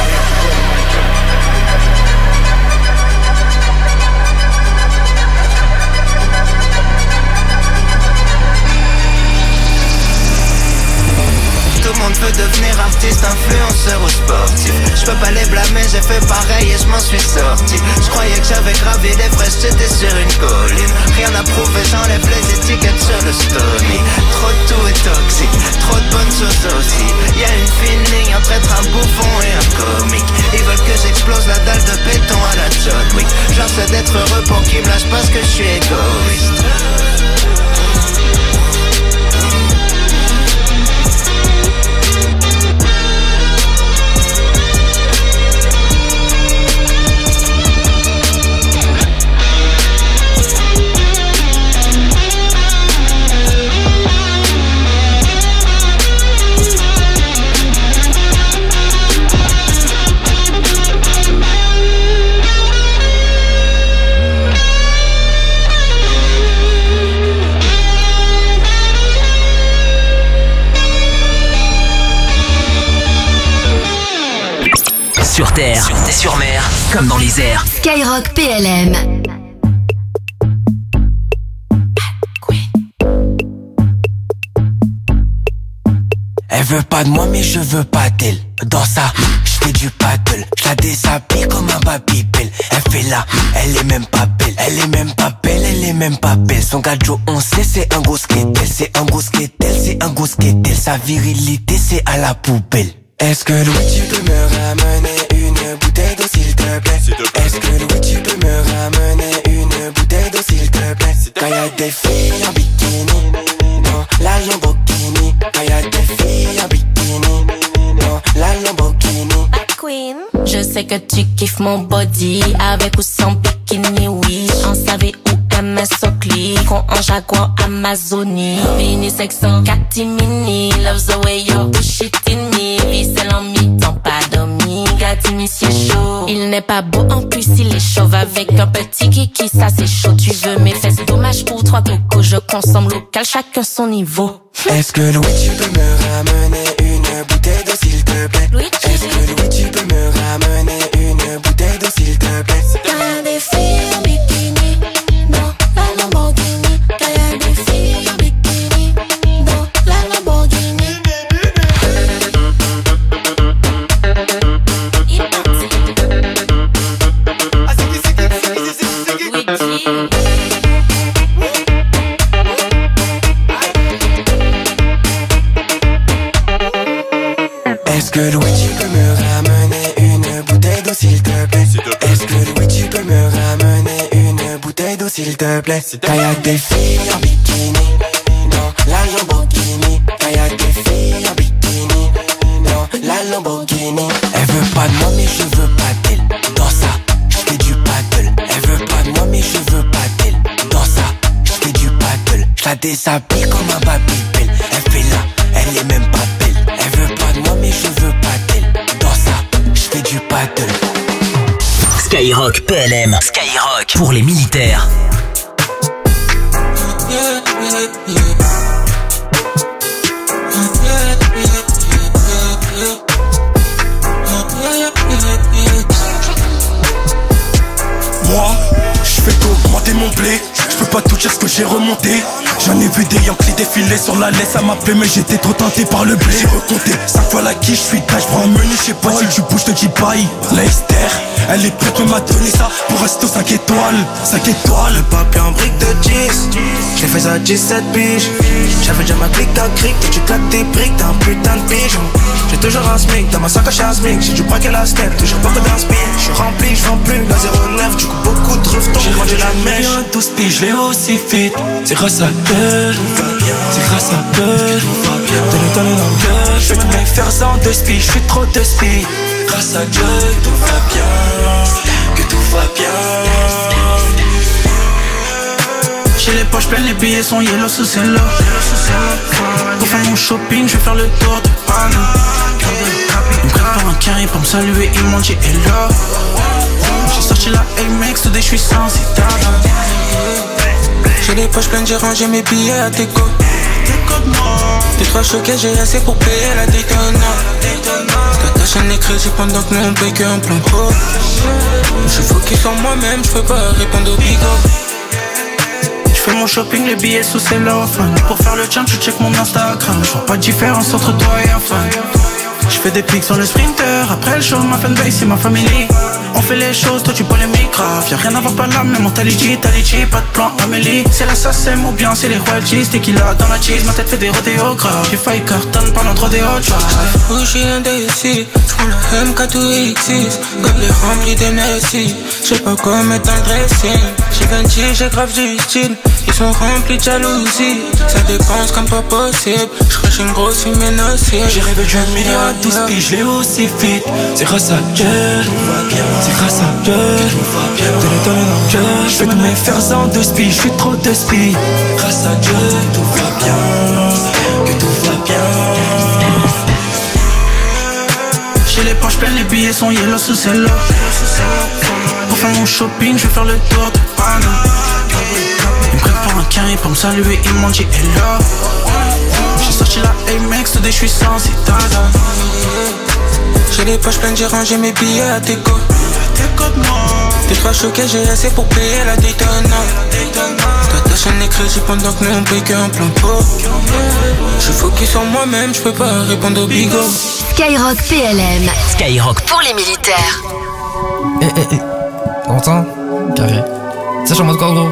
Tout le monde veut devenir artiste, influenceur ou sportif. Je peux pas les blâmer, j'ai fait pareil et je m'en suis sorti. Je croyais que j'avais gravi les vrais, j'étais sur une colline. Rien à prouver, j'enlève les étiquettes sur le Stony. Trop de tout est toxique, trop de bonnes choses aussi. Y'a une fine ligne entre être un bouffon et un comique. Ils veulent que j'explose la dalle de béton à la John Wick. J'essaie d'être heureux pour qu'ils me lâchent parce que je suis égoïste. Sur terre, sur mer, comme dans les airs. Skyrock PLM. Elle veut pas de moi mais je veux pas d'elle. Dans ça, je fais du paddle. Je la déshabille comme un babybel. Elle fait là, elle est même pas belle. Elle est même pas belle, elle est même pas belle. Son gadjo on sait c'est un gros skatel. C'est un gros skatel, c'est un gros skatel. Sa virilité c'est à la poubelle. Est-ce que Louis tu peux me ramener une bouteille d'eau s'il te plaît? Est-ce que Louis tu peux me ramener une bouteille d'eau s'il te plaît? Quand y'a des filles en bikini dans la Lamborghini. Quand y'a des filles en bikini dans la Lamborghini. Queen. Je sais que tu kiffes mon body avec ou sans bikini, oui. En savez où MS Oakley, con en Jaguar Amazonie. Mini sexo, catimini, loves the way you push it in me. Vicelle en mi-temps, pas d'omi, gatini c'est chaud. Il n'est pas beau, en plus il est chauve. Avec un petit kiki, ça c'est chaud. Tu veux mes fesses, dommage pour 3 cocos. Je consomme local, chacun son niveau. Est-ce que Louis tu peux me ramener une bouteille d'eau s'il te plaît? Est-ce que Louis tu peux me ramener une bouteille d'eau s'il te plaît? Quand y'a des filles en bikini dans la Lamborghini. Quand y'a des filles en bikini dans la Lamborghini. Est-ce que Louis tu peux me ramener une bouteille d'eau s'il te plaît? Est-ce que Louis tu peux me ramener une bouteille d'eau s'il te plaît? Quand y'a des filles en bikini dans la Lamborghini. Quand y'a des filles en bikini dans la Lamborghini. Elle veut pas de moi mais je veux pas d'elle. Dans ça, je fais du paddle. Elle veut pas de moi mais je veux pas d'elle. Dans ça, je fais du paddle. Je la déshabille comme un babybel. Elle fait là, elle est même pas belle. Elle veut pas de moi mais je veux pas d'elle. Dans ça, je fais du paddle. Skyrock PLM. Skyrock pour les militaires. Moi, je fais qu'augmenter mon blé. Je peux pas tout dire ce que j'ai remonté. J'en ai vu des Yankees défiler sur la laisse. Ça m'a fait mais j'étais trop tenté par le blé. J'ai recompté 5 fois la quiche, je suis là, je prends un menu. Je sais pas si tu bouges, je te dis bye. Leicester, elle est prête, m'a donné ça pour rester aux 5 étoiles. 5 étoiles. Le papier en brique de 10, j'ai fait ça à 17 piges. J'avais déjà ma clique à cric, toi tu claques tes briques, t'as un putain de pigeon. J'ai toujours un smic, dans ma sacoche à smic. J'ai du braquet la step, toujours beaucoup d'inspire. J'suis rempli, j'vends plus, la 09, du coup beaucoup de revetons. J'ai grandi la mèche. J'ai 12 piges, je l'ai aussi fit. C'est grâce à Dieu, c'est grâce à Dieu. Donne-le dans le cœur, j'fais tous mes fers sans de speed, j'fais trop de speed. Grâce à Dieu, tout va bien, que tout va bien. J'ai les poches pleines, les billets sont yellow sous celle-là. Pour faire mon shopping, je vais faire le tour de Paname. Ils me prennent pour un carré pour me saluer, ils m'ont dit hello. J'ai sorti la Amex, today je suis sans citadin. J'ai les poches pleines, j'ai rangé mes billets à Teco. Deux, trois choquets, j'ai assez pour payer la Daytona. T'attaches un les crédits pendant que nous on paye qu'un plan pro. Je focus sur moi-même, je peux pas répondre au bigot. J'fais mon shopping, les billets sous cellophane. Pour faire le tien, tu check mon Instagram. J'vois pas de différence entre toi et un fan. J'fais des pics sur le sprinter. Après le show, ma fanbase c'est ma famille. On fait les choses, toi tu polémiques grave. Y'a rien à voir par là, même mentalité, Talichi, pas de plan Amélie. C'est la SACEM ou bien c'est les royalties. Tequila dans la cheese, ma tête fait des rodéos graves. J'ai failli cartonne pendant 3 des hot shots. Où j'suis indécis, j'prends la MK2X6. Gobelet rempli d'NSI. J'sais pas quoi mettre dans le dressing. J'ai 26, j'ai grave du style. Ils sont remplis de jalousie. Ça dépense comme pas possible. J'crache une grosse fumée nocive. J'ai rêvé d'un million à 12 piges, je l'ai aussi vite. C'est grâce à Dieu, c'est grâce à Dieu. Donne dans Dieu. Je fais tous mes fers en 12 piges, je suis trop de speed. Grâce à Dieu, tout va bien, que tout va bien. J'ai les poches pleines, les billets sont yellow sous cello. Pour faire mon shopping, je vais faire le tour de Paname. Ils me prennent pour un carré pour me saluer, ils m'ont dit hello. J'ai sorti la Amex, today je suis sans citadin. J'ai les poches pleines, j'ai rangé mes billets à Teco. Deux, trois choquets, j'ai assez pour payer la Daytona. T'attaches un les crédits pendant que nous on paye qu'un plan pro. Je focus sur moi-même, je peux pas répondre au bigot. Skyrock PLM. Skyrock pour les militaires. T'entends? Carré. Ça, je suis en mode quoi, gros?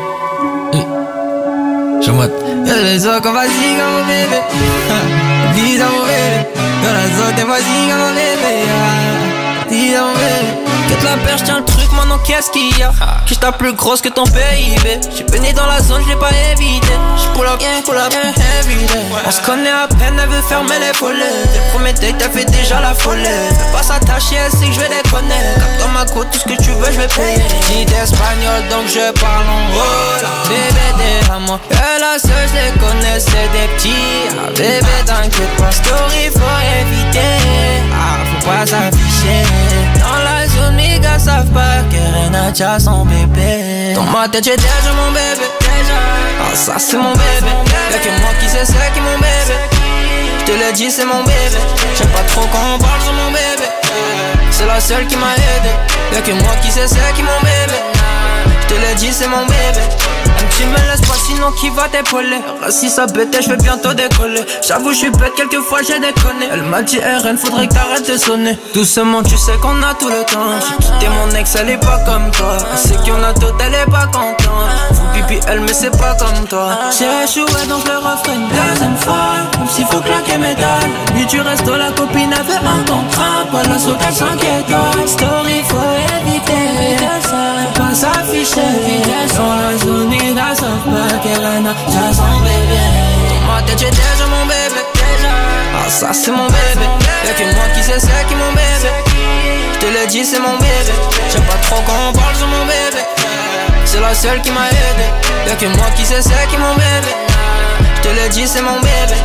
Je suis en mode. Y'a les autres qu'on va dire à mon bébé. Dis à mon bébé. Y'a les autres qu'on va dire à mon bébé. Dis à mon bébé. Quitte la perche, tiens le truc, maintenant qu'est-ce qu'il y a? Que je tape plus grosse que ton PIB. J'suis baigné dans la zone, j'l'ai pas évité. J'pull up, heavy day. On se connaît à peine, elle veut fermer les volets. Dès le premier date, elle fait déjà la folie. Elle pas s'attacher, elle sait que j'vais déconner. Cap dans ma côte, tout ce que tu veux, j'vais payer. Dis d'espagnol, donc je parle en rola. Bébé, t'es à moi. Et la seule, j'les connais, c'est des petits. Ah, bébé, t'inquiète pas, story, faut éviter. Ah, faut pas s'afficher. Dans la zone, mes gars savent pas que Renacha son bébé. Dans ma tête j'ai déjà mon bébé. Ah ça c'est mon bébé. Y'a que moi qui sais c'est qui mon bébé. J'te l'ai dit c'est mon bébé. J'aime pas trop quand on parle sur mon bébé. C'est la seule qui m'a aidé. Y'a que moi qui sais c'est qui mon bébé. J'te l'ai dit c'est mon bébé. Tu me laisses pas sinon qui va t'épauler. Si ça bête je vais bientôt décoller. J'avoue je suis bête quelquefois j'ai déconné. Elle m'a dit RN faudrait que t'arrêtes de sonner. Doucement tu sais qu'on a tout le temps. J'ai quitté mon ex elle est pas comme toi. Elle sait qu'il y en a d'autres elle est pas contente. Faut pipi elle mais c'est pas comme toi. J'ai échoué donc je le referai une deuxième fois. Même s'il faut claquer mes dalles. Lui tu restes la copine avait un contrat. Pas la saute à 5 étoiles. Story faut éviter. Pas s'afficher. Dans la zone ils savent pas qu'elle a déjà son bébé. Dans ma tête j'ai déjà mon bébé. Ah ça c'est mon bébé. Y'a que moi qui sais c'est qui mon bébé. J'te l'ai dit c'est mon bébé. J'aime pas trop quand on parle sur mon bébé. C'est la seule qui m'a aidé. Y'a que moi qui sais c'est qui mon bébé. J'te l'ai dit c'est mon bébé.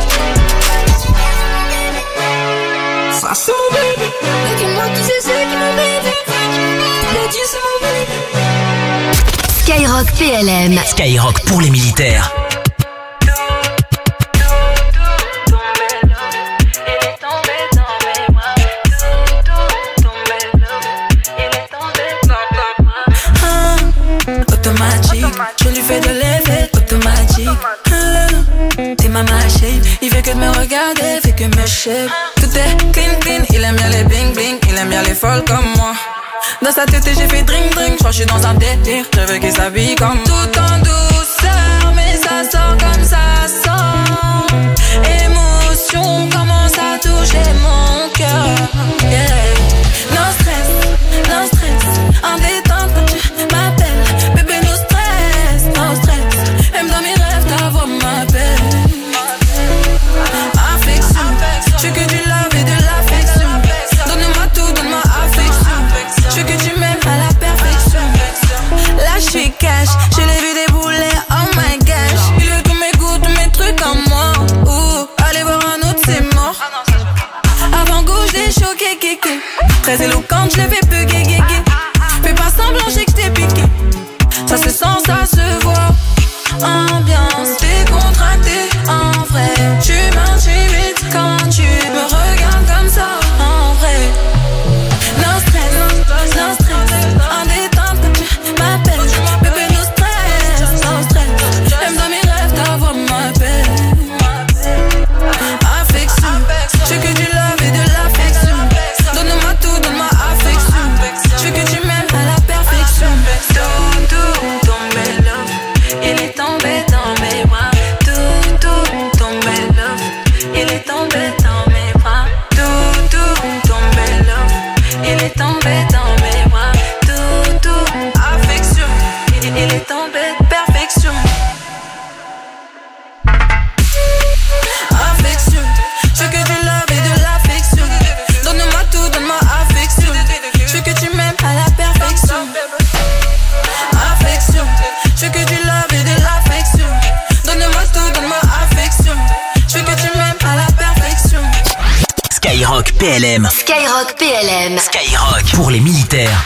Ça c'est mon bébé. Y'a que moi qui sais c'est qui mon bébé. J'te l'ai dit c'est mon bébé. Skyrock PLM. Skyrock pour les militaires. Automatique, je lui fais de l'effet automatique. T'es ma shape, il fait que de me regarder, fait que me shape. Tout est clean clean, il aime bien les bling bling, il aime bien les folles comme moi. Dans sa tête j'ai fait drink drink, j'crois que j'suis dans un délire. Je veux qu'il s'habille comme tout en douceur, mais ça sort comme ça sort. Émotion commence à toucher mon cœur. Yeah. No stress, en détente quand tu m'appelles. Bébé no stress, même dans mes rêves ta voix m'appelle. Affection, je veux que tu laves et de l'affection. Donne-moi tout, donne-moi affection. Je veux que tu m'aimes à la perfection. Là je suis cash, je l'ai vu débouler, oh my gosh. Il veut tous mes goûts, tous mes trucs. Très éloquente, je l'ai fait peu gué. Fais pas semblant, j'ai que je t'ai piqué. Ça se sent, ça se voit. Ambiance décontractée, en vrai. Tu m'intimides quand tu me regardes comme ça, en vrai. No stress, en détente quand tu m'appelles. Bébé, no stress. Même dans mes rêves, ta voix m'appelle. Affection, je veux que du love et de l'affection. Donne-moi tout, donne-moi affection. Je veux que tu m'aimes à la perfection. Tout, ton bel love, il est tombé dans mes bras. Tout, ton bel love, il est tombé dans mes bras. Tout, ton bel love, il est tombé dans mes bras. Tout, affection, il est tombé perfection. Affection, je veux que du love et de l'affection. Donne-moi tout, donne-moi affection. Je veux que tu m'aimes à la perfection. Affection, je veux que du love et de l'affection. Donne-moi tout, donne-moi affection. Je veux que tu m'aimes à la perfection. Skyrock PLM. Skyrock PLM. Skyrock pour les militaires.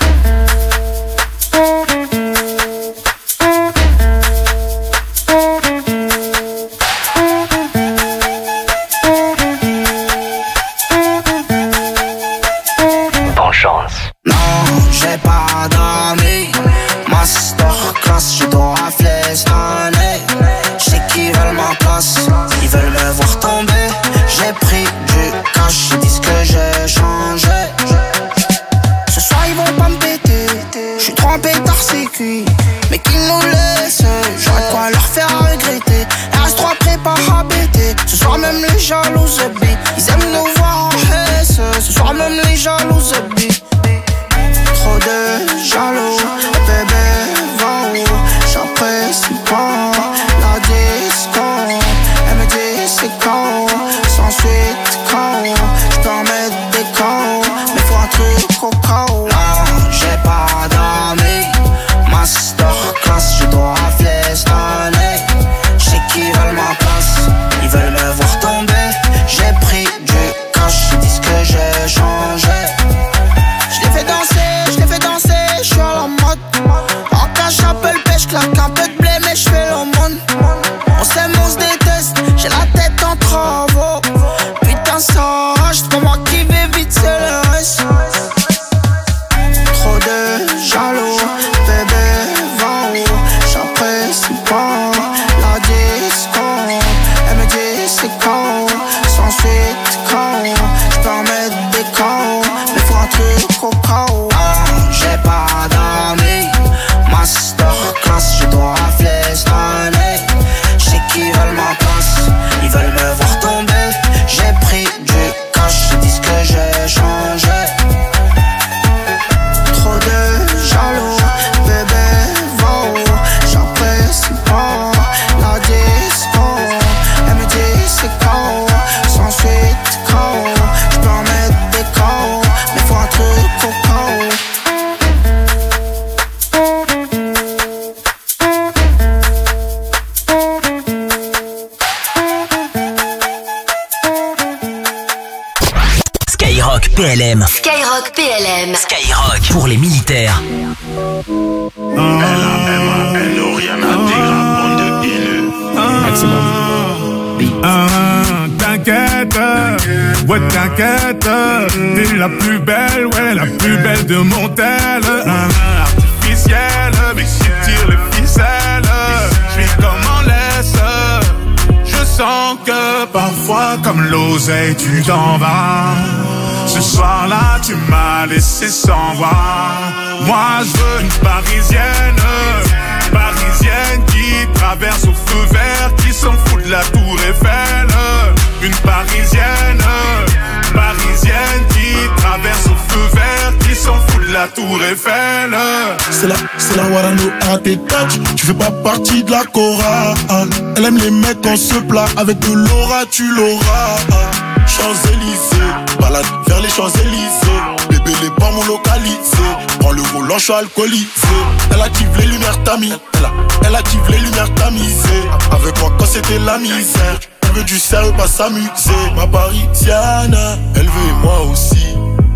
Bonne chance. Non, j'ai pas d'amis. Masterclass, je dois flestonner. Je sais qu'ils veulent ma place, ils veulent me voir tomber. J'ai pris du cash, ils disent que j'ai changé. Ce soir ils vont pas me péter, je suis trop en pétard, c'est cuit. Mais qu'ils nous laissent, j'aurais de quoi leur faire regretter. RS3 prépare à bêter. Ce soir même les jalouses bi, ils aiment nous voir en haisse. Ce soir même les jalouses bi. Trop de jaloux, bébé va où? J'apprécie pas la disco. Elle me dit c'est quand, sans suite quand. J'peux en mettre des quand, mais faut un truc au cao. Non, j'ai pas d'amis. Masterclass, je dois flestonner. J'sais qu'ils veulent ma place, ils veulent me voir tomber. J'ai pris du cash, ils disent que j'ai changé. J'les fais danser, j'suis à la mode. En cash, j'appelle pêche, claque un peu de blé, mais j'fais l'aumône. On s'aime, on se déteste, j'ai la tête en travaux. Putain, ça rage, c'est pas moi qui vais vite, c'est le reste. Trop de jaloux, bébé va où? J'apprécie pas la disco. Elle me dit c'est quand, sans suite quand. J'peux en mettre des quand, mais faut un truc au cao. J'ai pas d'amis. Masterclass, je dois flestonner. J'sais qu'ils veulent ma place, ils veulent me voir tomber. J'ai pris du cash, ils disent que j'ai changé. Trop de jaloux, bébé va où? J'apprécie pas la disco. Elle me dit c'est quand, sans suite quand. J'peux en mettre des quand, mais faut un truc au cao. Skyrock PLM. Skyrock PLM. Skyrock pour les militaires. L-A-M-A-N-O, rien à dire, bande de haineux. T'inquiète, ouais t'inquiète. T'es la plus belle, ouais la plus belle de mon tel. Artificielle, mais si tire les ficelles, j'suis comme en laisse. Je sens que parfois comme l'oseille tu t'en vas. Ce soir-là tu m'as laissé sans voix. Moi je veux une parisienne, parisienne qui traverse au feu vert, qui s'en fout de la tour Eiffel. Une parisienne, parisienne qui traverse au feu vert, qui s'en fout de la tour Eiffel. C'est la Warano à tes touch. Tu fais pas partie de la chorale. Elle aime les mecs en se plat. Avec de l'aura tu l'auras. Champs-Élysées, balade vers les Champs-Élysées. Bébé les pas mon localisé. Prends le volant, je suis alcoolisé. Elle active les lumières tamis. Elle active les lumières tamisées. Avec moi quand c'était la misère. Elle veut du sérieux, pas s'amuser. Ma parisienne, elle veut et moi aussi. Elle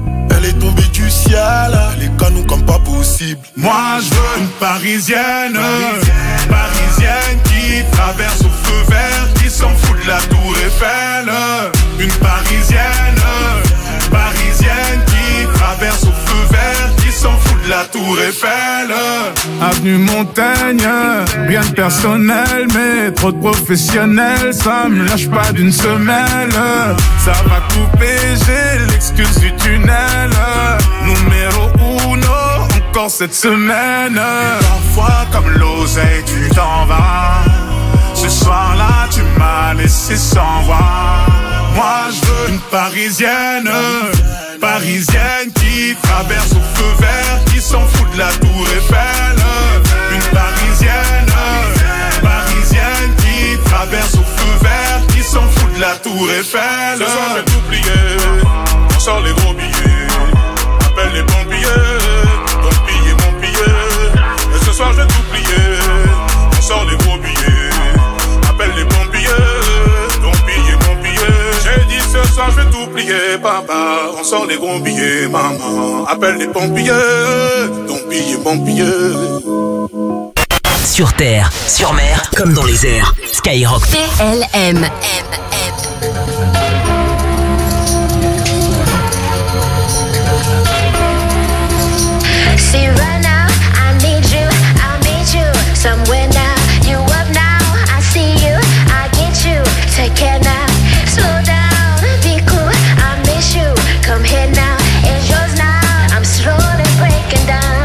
est tombée du ciel, les canons comme pas possible. Moi je veux une parisienne, parisienne qui traverse au feu vert, qui s'en fout de la tour Eiffel. Une parisienne, parisienne qui traverse au feu vert, qui s'en fout de la tour Eiffel. Avenue Montaigne, rien de personnel, mais trop de professionnels, ça me lâche pas d'une semelle. Ça va couper, j'ai l'excuse du tunnel. Numéro uno, encore cette semaine. Parfois comme l'oseille, tu t'en vas. Ce soir-là, tu m'as laissé sans voix. Moi, je veux une parisienne, parisienne qui traverse au feu vert, qui s'en fout de la tour Eiffel. Une parisienne, parisienne qui traverse au feu vert, qui s'en fout de la tour Eiffel. Ce soir, je vais t'oublier, on sort les gros billets. Appelle les pompiers, ton billet, mon billet. Et ce soir, je vais t'oublier, on sort les gros billets. Appelle les pompiers, ton billet, mon billet. J'ai dit ce soir, je vais t'oublier, papa. On sort les gros billets, maman. Appelle les pompiers, ton billet, mon billet. Sur terre, sur mer, comme dans les airs. Skyrock PLM. See right now, I need you, I'll meet you somewhere now. You up now, I see you, I get you. Take care now, slow down, be cool, I miss you. Come here now, it's yours now. I'm slowly breaking down.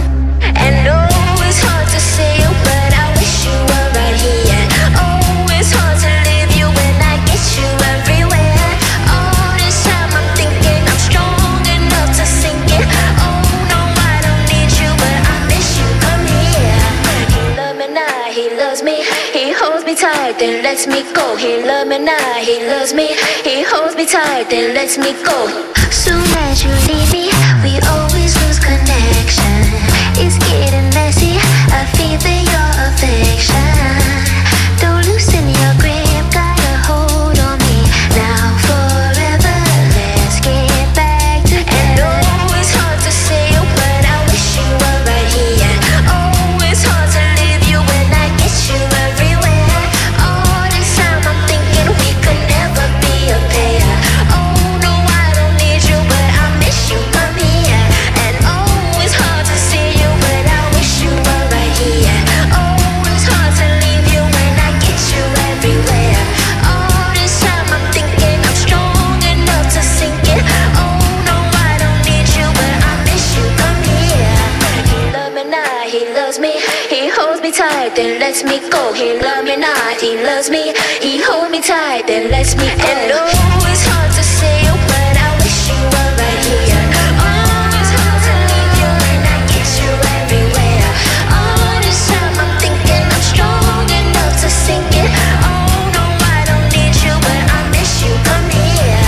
And no, it's hard to see you, but I wish you were right here. Oh, it's hard to leave you when I get you everywhere. All this time I'm thinking I'm strong enough to sink it. Oh no, I don't need you, but I miss you. Come here. He loves me now, he loves me. He holds me tight, then lets me go. He loves me now, he loves me. He holds me tight, then lets me go. Soon as you leave me, we always lose connection. It's getting messy, I feel your affection. Don't loosen your grip, got a hold on me. Now forever, let's get back together. And oh, it's hard to say you, but I wish you were right here. Oh, it's hard to leave you when I get you everywhere. All this time I'm thinking we could never be a pair. Oh no, I don't need you, but I miss you. Come here. And oh, it's hard to see you, but I wish you were right here. Oh, it's hard to leave you when I get you everywhere. All this time I'm thinking I'm strong enough to sink it. Oh no, I don't need you, but I miss you. Come here. He loves me now, he loves me. He holds me tight, then lets me go. He loves me now, he loves me. He holds me tight, then lets me go. And oh, it's hard to say you, but I wish you were right here. Oh, it's hard to leave you when I get you everywhere. All this time I'm thinking I'm strong enough to sink it. Oh no, I don't need you, but I miss you. Come here.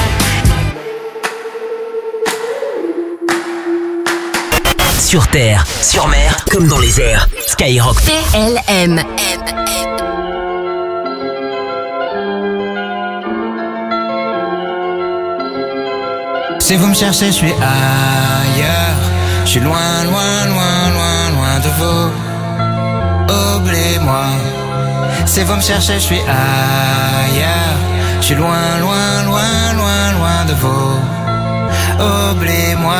Sur terre, sur mer, comme dans les airs. Skyrock PLM. Si vous me cherchez, je suis ailleurs. Je suis loin, loin, loin, loin, loin de vous. Oubliez-moi. Si vous me cherchez, je suis ailleurs. Je suis loin, loin, loin, loin, loin de vous. Oubliez-moi.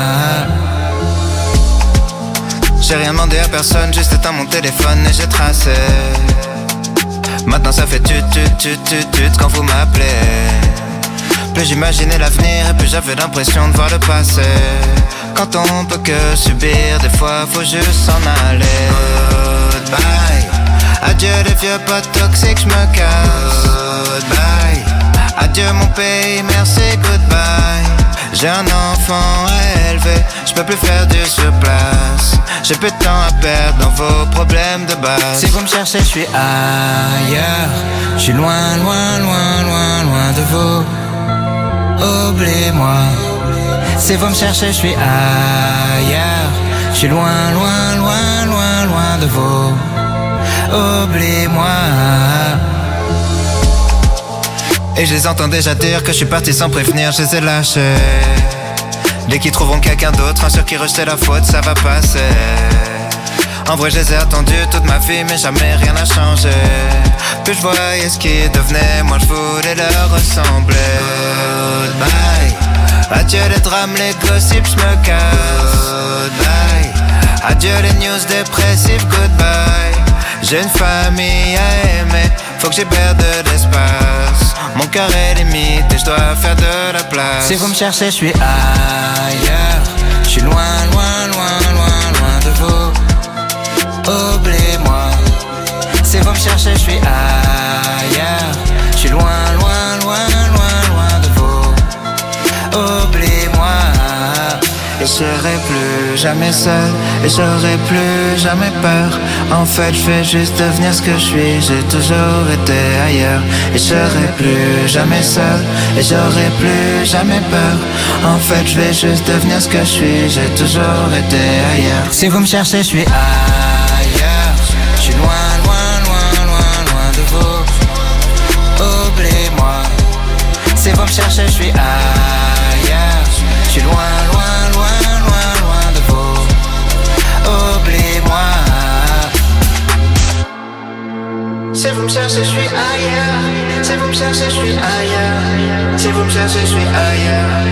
J'ai rien demandé à personne, juste éteint mon téléphone et j'ai tracé. Maintenant ça fait tut quand vous m'appelez. Plus j'imaginais l'avenir et plus j'avais l'impression de voir le passé. Quand on peut que subir, des fois faut juste s'en aller. Goodbye, adieu les vieux potes toxiques, j'me casse. Goodbye, adieu mon pays, merci, goodbye. J'ai un enfant à élever, j'peux plus faire du surplace. J'ai peu de temps à perdre dans vos problèmes de base. Si vous me cherchez, je suis ailleurs. Je suis loin, loin, loin, loin, loin de vous. Oubliez-moi. Si vous me cherchez, je suis ailleurs. Je suis loin, loin, loin, loin, loin de vous. Oubliez-moi. Et je les entends déjà dire que je suis parti sans prévenir, je les ai lâchés. Dès qu'ils trouveront quelqu'un d'autre, un sur qui rejeter la faute, ça va passer. En vrai je les ai attendus toute ma vie mais jamais rien n'a changé. Plus je voyais ce qu'ils devenaient, moi je voulais leur ressembler. Goodbye, adieu les drames, les gossips, je me casse. Goodbye, adieu les news dépressives, goodbye. J'ai une famille à aimer, faut que j'y perde de l'espace. Mon cœur est limite et je dois faire de la place. Si vous me cherchez, je suis ailleurs. Je suis loin, loin, loin, loin, loin de vous. Oubliez-moi. Si vous me cherchez, je suis ailleurs. Je suis loin, loin, loin, loin, loin de vous. Oubliez-moi. Et je serai plus jamais seul. Et j'aurai plus jamais peur. En fait je vais juste devenir ce que je suis. J'ai toujours été ailleurs. Et je serai plus jamais seul. Et j'aurai plus jamais peur. En fait je vais juste devenir ce que je suis. J'ai toujours été ailleurs. Si vous me cherchez, je suis ailleurs. Je suis loin, loin, loin, loin, loin de vous. Oubliez-moi. Si vous me cherchez, je suis ailleurs. Je suis loin, loin, loin, loin, loin de vous. Oubliez-moi. Si vous me cherchez, je suis ailleurs. Si vous me cherchez, je suis ailleurs. Si vous me cherchez, je suis ailleurs.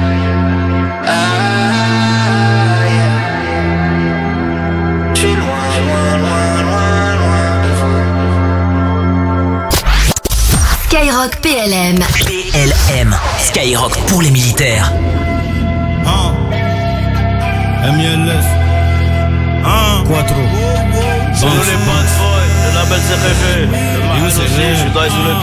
Je suis loin, loin, loin, loin, loin de vous. Skyrock PLM. PLM. Skyrock pour les militaires. MLS. Quattro. C'est nous les bad boys, le label c'est rêvé. Le mahal aussi, je suis dans sous le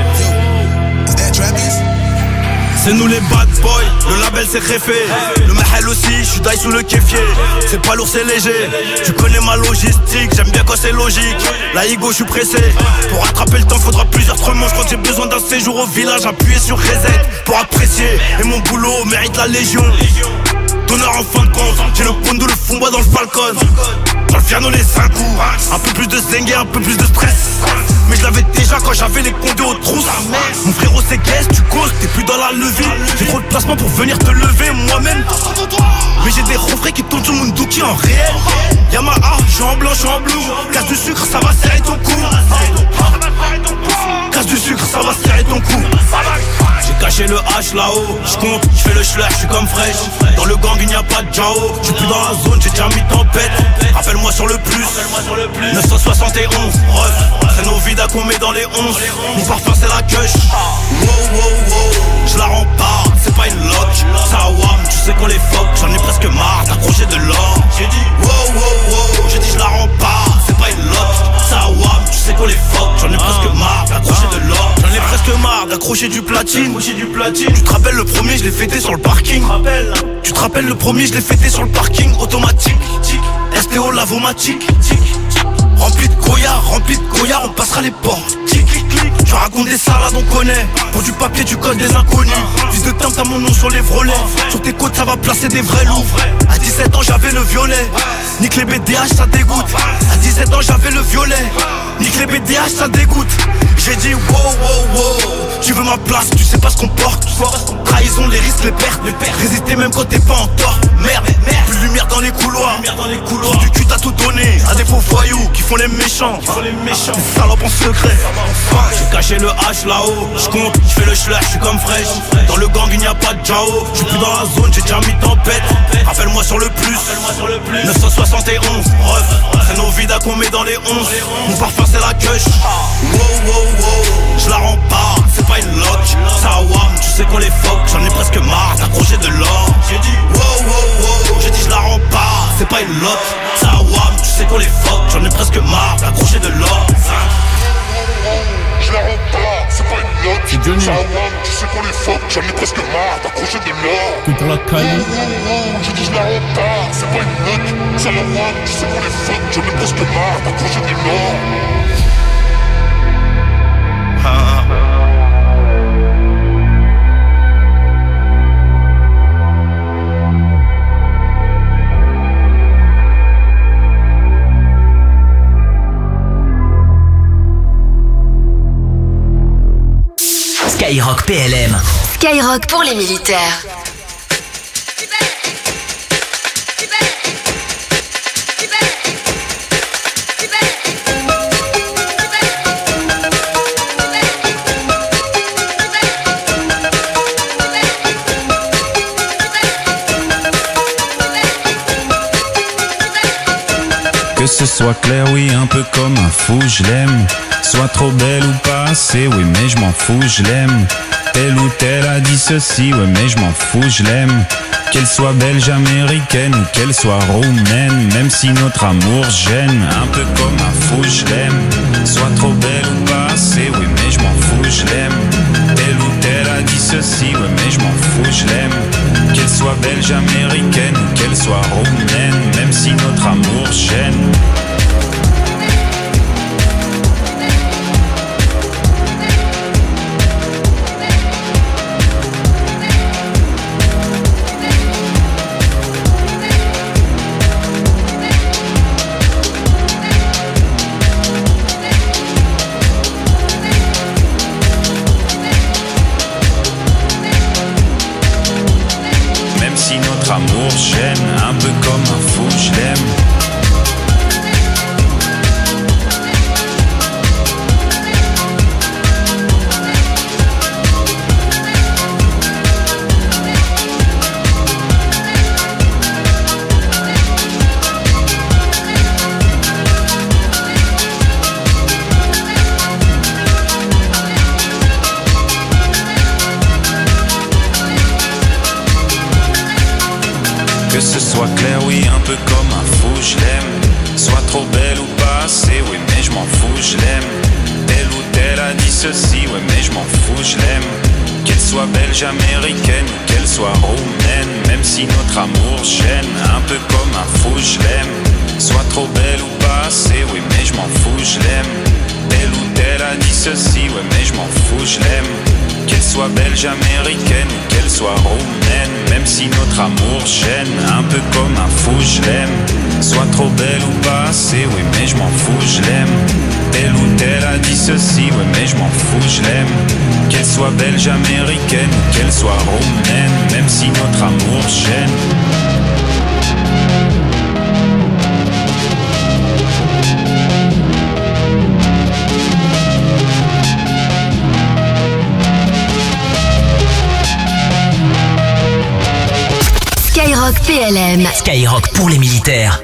kéfé. C'est nous les bad boys, le label c'est réfé. Le mahal aussi, je suis die sous le kéfier. C'est pas lourd, c'est léger. Tu connais ma logistique, j'aime bien quand c'est logique. La higo, je suis pressé. Pour rattraper le temps, faudra plusieurs tremanches. Quand j'ai besoin d'un séjour au village, appuyer sur reset pour apprécier. Et mon boulot mérite la légion. Donneur en fin de compte, j'ai le pondo, le fond bois dans le falcon. Dans le piano les 5 coups. Un peu plus de zengue, un peu plus de stress. Mais je l'avais déjà quand j'avais les condés aux trousses. Mon frérot c'est guest, tu causes, t'es plus dans la levée. J'ai trop de placement pour venir te lever moi-même. Mais j'ai des refrains qui tournent sur mon dookie en réel. Yamaha, je suis en blanc, je suis en bleu. Casse du sucre, ça va serrer ton cou. Casse du sucre, ça va serrer ton cou. J'ai caché le H là-haut, j'compte, j'fais le schleur, j'suis comme fraîche. Dans le gang il n'y a pas de Jao, j'suis plus dans la zone, j'ai déjà mis tempête. Rappelle-moi sur le plus, 971, ref. C'est nos vidas qu'on met dans les 11. Mon parfum c'est la cush. Wow wow wow, j'la rends pas, c'est pas une lock. Ça wam, tu sais qu'on les fuck, j'en ai presque marre d'accrocher de l'or. J'ai dit wow wow wow, j'ai dit j'la rends pas, c'est pas une lock. Ça wam, tu sais qu'on les fuck, j'en ai presque marre d'accrocher de l'or. J'en ai presque marre d'accrocher du platine. Tu te rappelles le premier, je l'ai fêté sur le parking. Tu te rappelles le premier, je l'ai fêté sur le parking automatique. STO lavomatique. Rempli de Goya, on passera les portes. Tu racontes des salades, on connaît. Pour du papier, tu colles des inconnus. Fils de temps, t'as mon nom sur les vrolets. Sur tes côtes, ça va placer des vrais loups. À 17 ans, j'avais le violet. Nique les BDH, ça dégoûte. À 17 ans, j'avais le violet. Nique les BDH, ça dégoûte. J'ai dit wow, wow, wow. Tu veux ma place, tu sais pas ce qu'on porte. Trahison, les risques, les pertes. Résister même quand t'es pas en tort. Merde, plus de lumière dans les couloirs. Trop du cul, t'as tout donné à des faux voyous qui font les méchants. Des salopes en secret. J'ai caché le H là-haut. J'compte, j'fais le schleur, j'suis comme fraîche. Dans le gang il n'y a pas de Jao. J'suis plus dans la zone, j'ai déjà mis tempête. Rappelle-moi sur le plus, 971, ref. C'est nos vidas qu'on met dans les 11. Mon parfum c'est la cush. Wow wow wow, j'la rends pas, c'est pas une lock. Ça wam, tu sais qu'on les fuck, j'en ai presque marre d'accrocher de l'or. J'ai dit wow wow wow, j'ai dit j'la rends pas, c'est pas une lock. Ça wam, tu sais qu'on les fuck, j'en ai presque marre d'accrocher de l'or. Je la rends pas, c'est pas une note. Ça wam, tu sais qu'on les fuck, j'en ai presque marre d'accrocher de l'or. Que pour la Cali. J'ai dit je la rends pas, c'est pas une note. Ça wam, tu sais qu'on les fuck, j'en ai presque marre d'accrocher de l'or. Skyrock PLM. Skyrock pour les militaires. ce soit clair, oui, un peu comme un fou, je l'aime. Soit trop belle ou pas assez, oui, mais je m'en fous, je l'aime. Telle ou telle a dit ceci, ouais, mais je m'en fous, je l'aime. Qu'elle soit belge, américaine ou qu'elle soit roumaine, même si notre amour gêne, un peu comme un fou, je l'aime. Soit trop belle ou pas assez, oui, mais je m'en fous, je l'aime. Telle ou telle a dit ceci, ouais, mais je m'en fous, je l'aime. Qu'elle soit belge, américaine ou qu'elle soit roumaine, même si notre amour gêne. Amour gêne, un peu comme un fou, je l'aime. Que ce soit clair, oui, un peu comme un fou, je l'aime. Soit trop belle ou pas assez, oui, mais je m'en fous, je l'aime. Telle ou telle a dit ceci, ouais, mais je m'en fous, je l'aime. Qu'elle soit belge, américaine ou qu'elle soit roumaine, même si notre amour gêne, un peu comme un fou, je l'aime. Soit trop belle ou pas assez, oui, mais je m'en fous, je l'aime. Telle ou telle a dit ceci, ouais, mais je m'en fous, je l'aime. Qu'elle soit belge, américaine ou qu'elle soit roumaine, même si notre amour gêne, un peu comme un fou, je l'aime. Soit trop belle ou pas assez, oui, mais je m'en fous, je l'aime. Telle ou telle a dit ceci, ouais, mais je m'en fous, je l'aime. Qu'elle soit belge, américaine ou qu'elle soit roumaine, même si notre amour gêne. Skyrock PLM. Skyrock pour les militaires.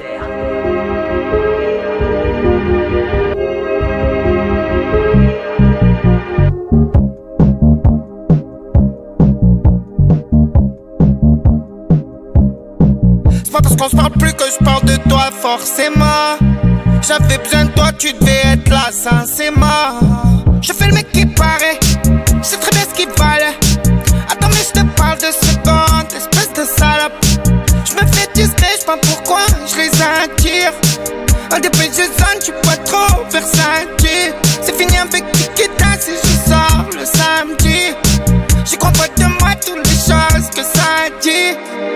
C'est pas parce qu'on se parle plus que je parle de toi forcément. J'avais besoin de toi, tu devais être là, ça c'est mort. Je fais le mec qui paraît, je sais très bien ce qu'il fallait. Attends mais je te parle de secondes, espèce de salope. Je me fais discret, je sais pas pourquoi je les attire. Un dépêche je sonne, je suis pas trop versatile. C'est fini avec Tikita si je sors le samedi. J'y crois pas de moi toutes les choses que ça dit.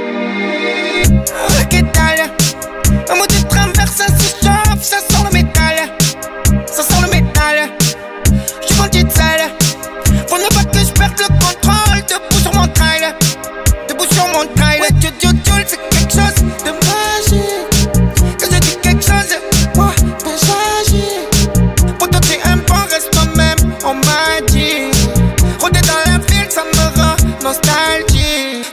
Ok t'as un mot de travers, ça se chauffe, ça sent le métal. Ça sent le métal. J'suis vendu de sale. Faut ne pas que je perde le contrôle. Debout sur mon trail. Debout sur mon trail. Ouais, tu c'est quelque chose de magique. Quand je dis quelque chose, moi, j'agis. Pour toi, t'es un bon, reste toi-même, on m'a dit. Rôder dans la ville, ça me rend nostalgique.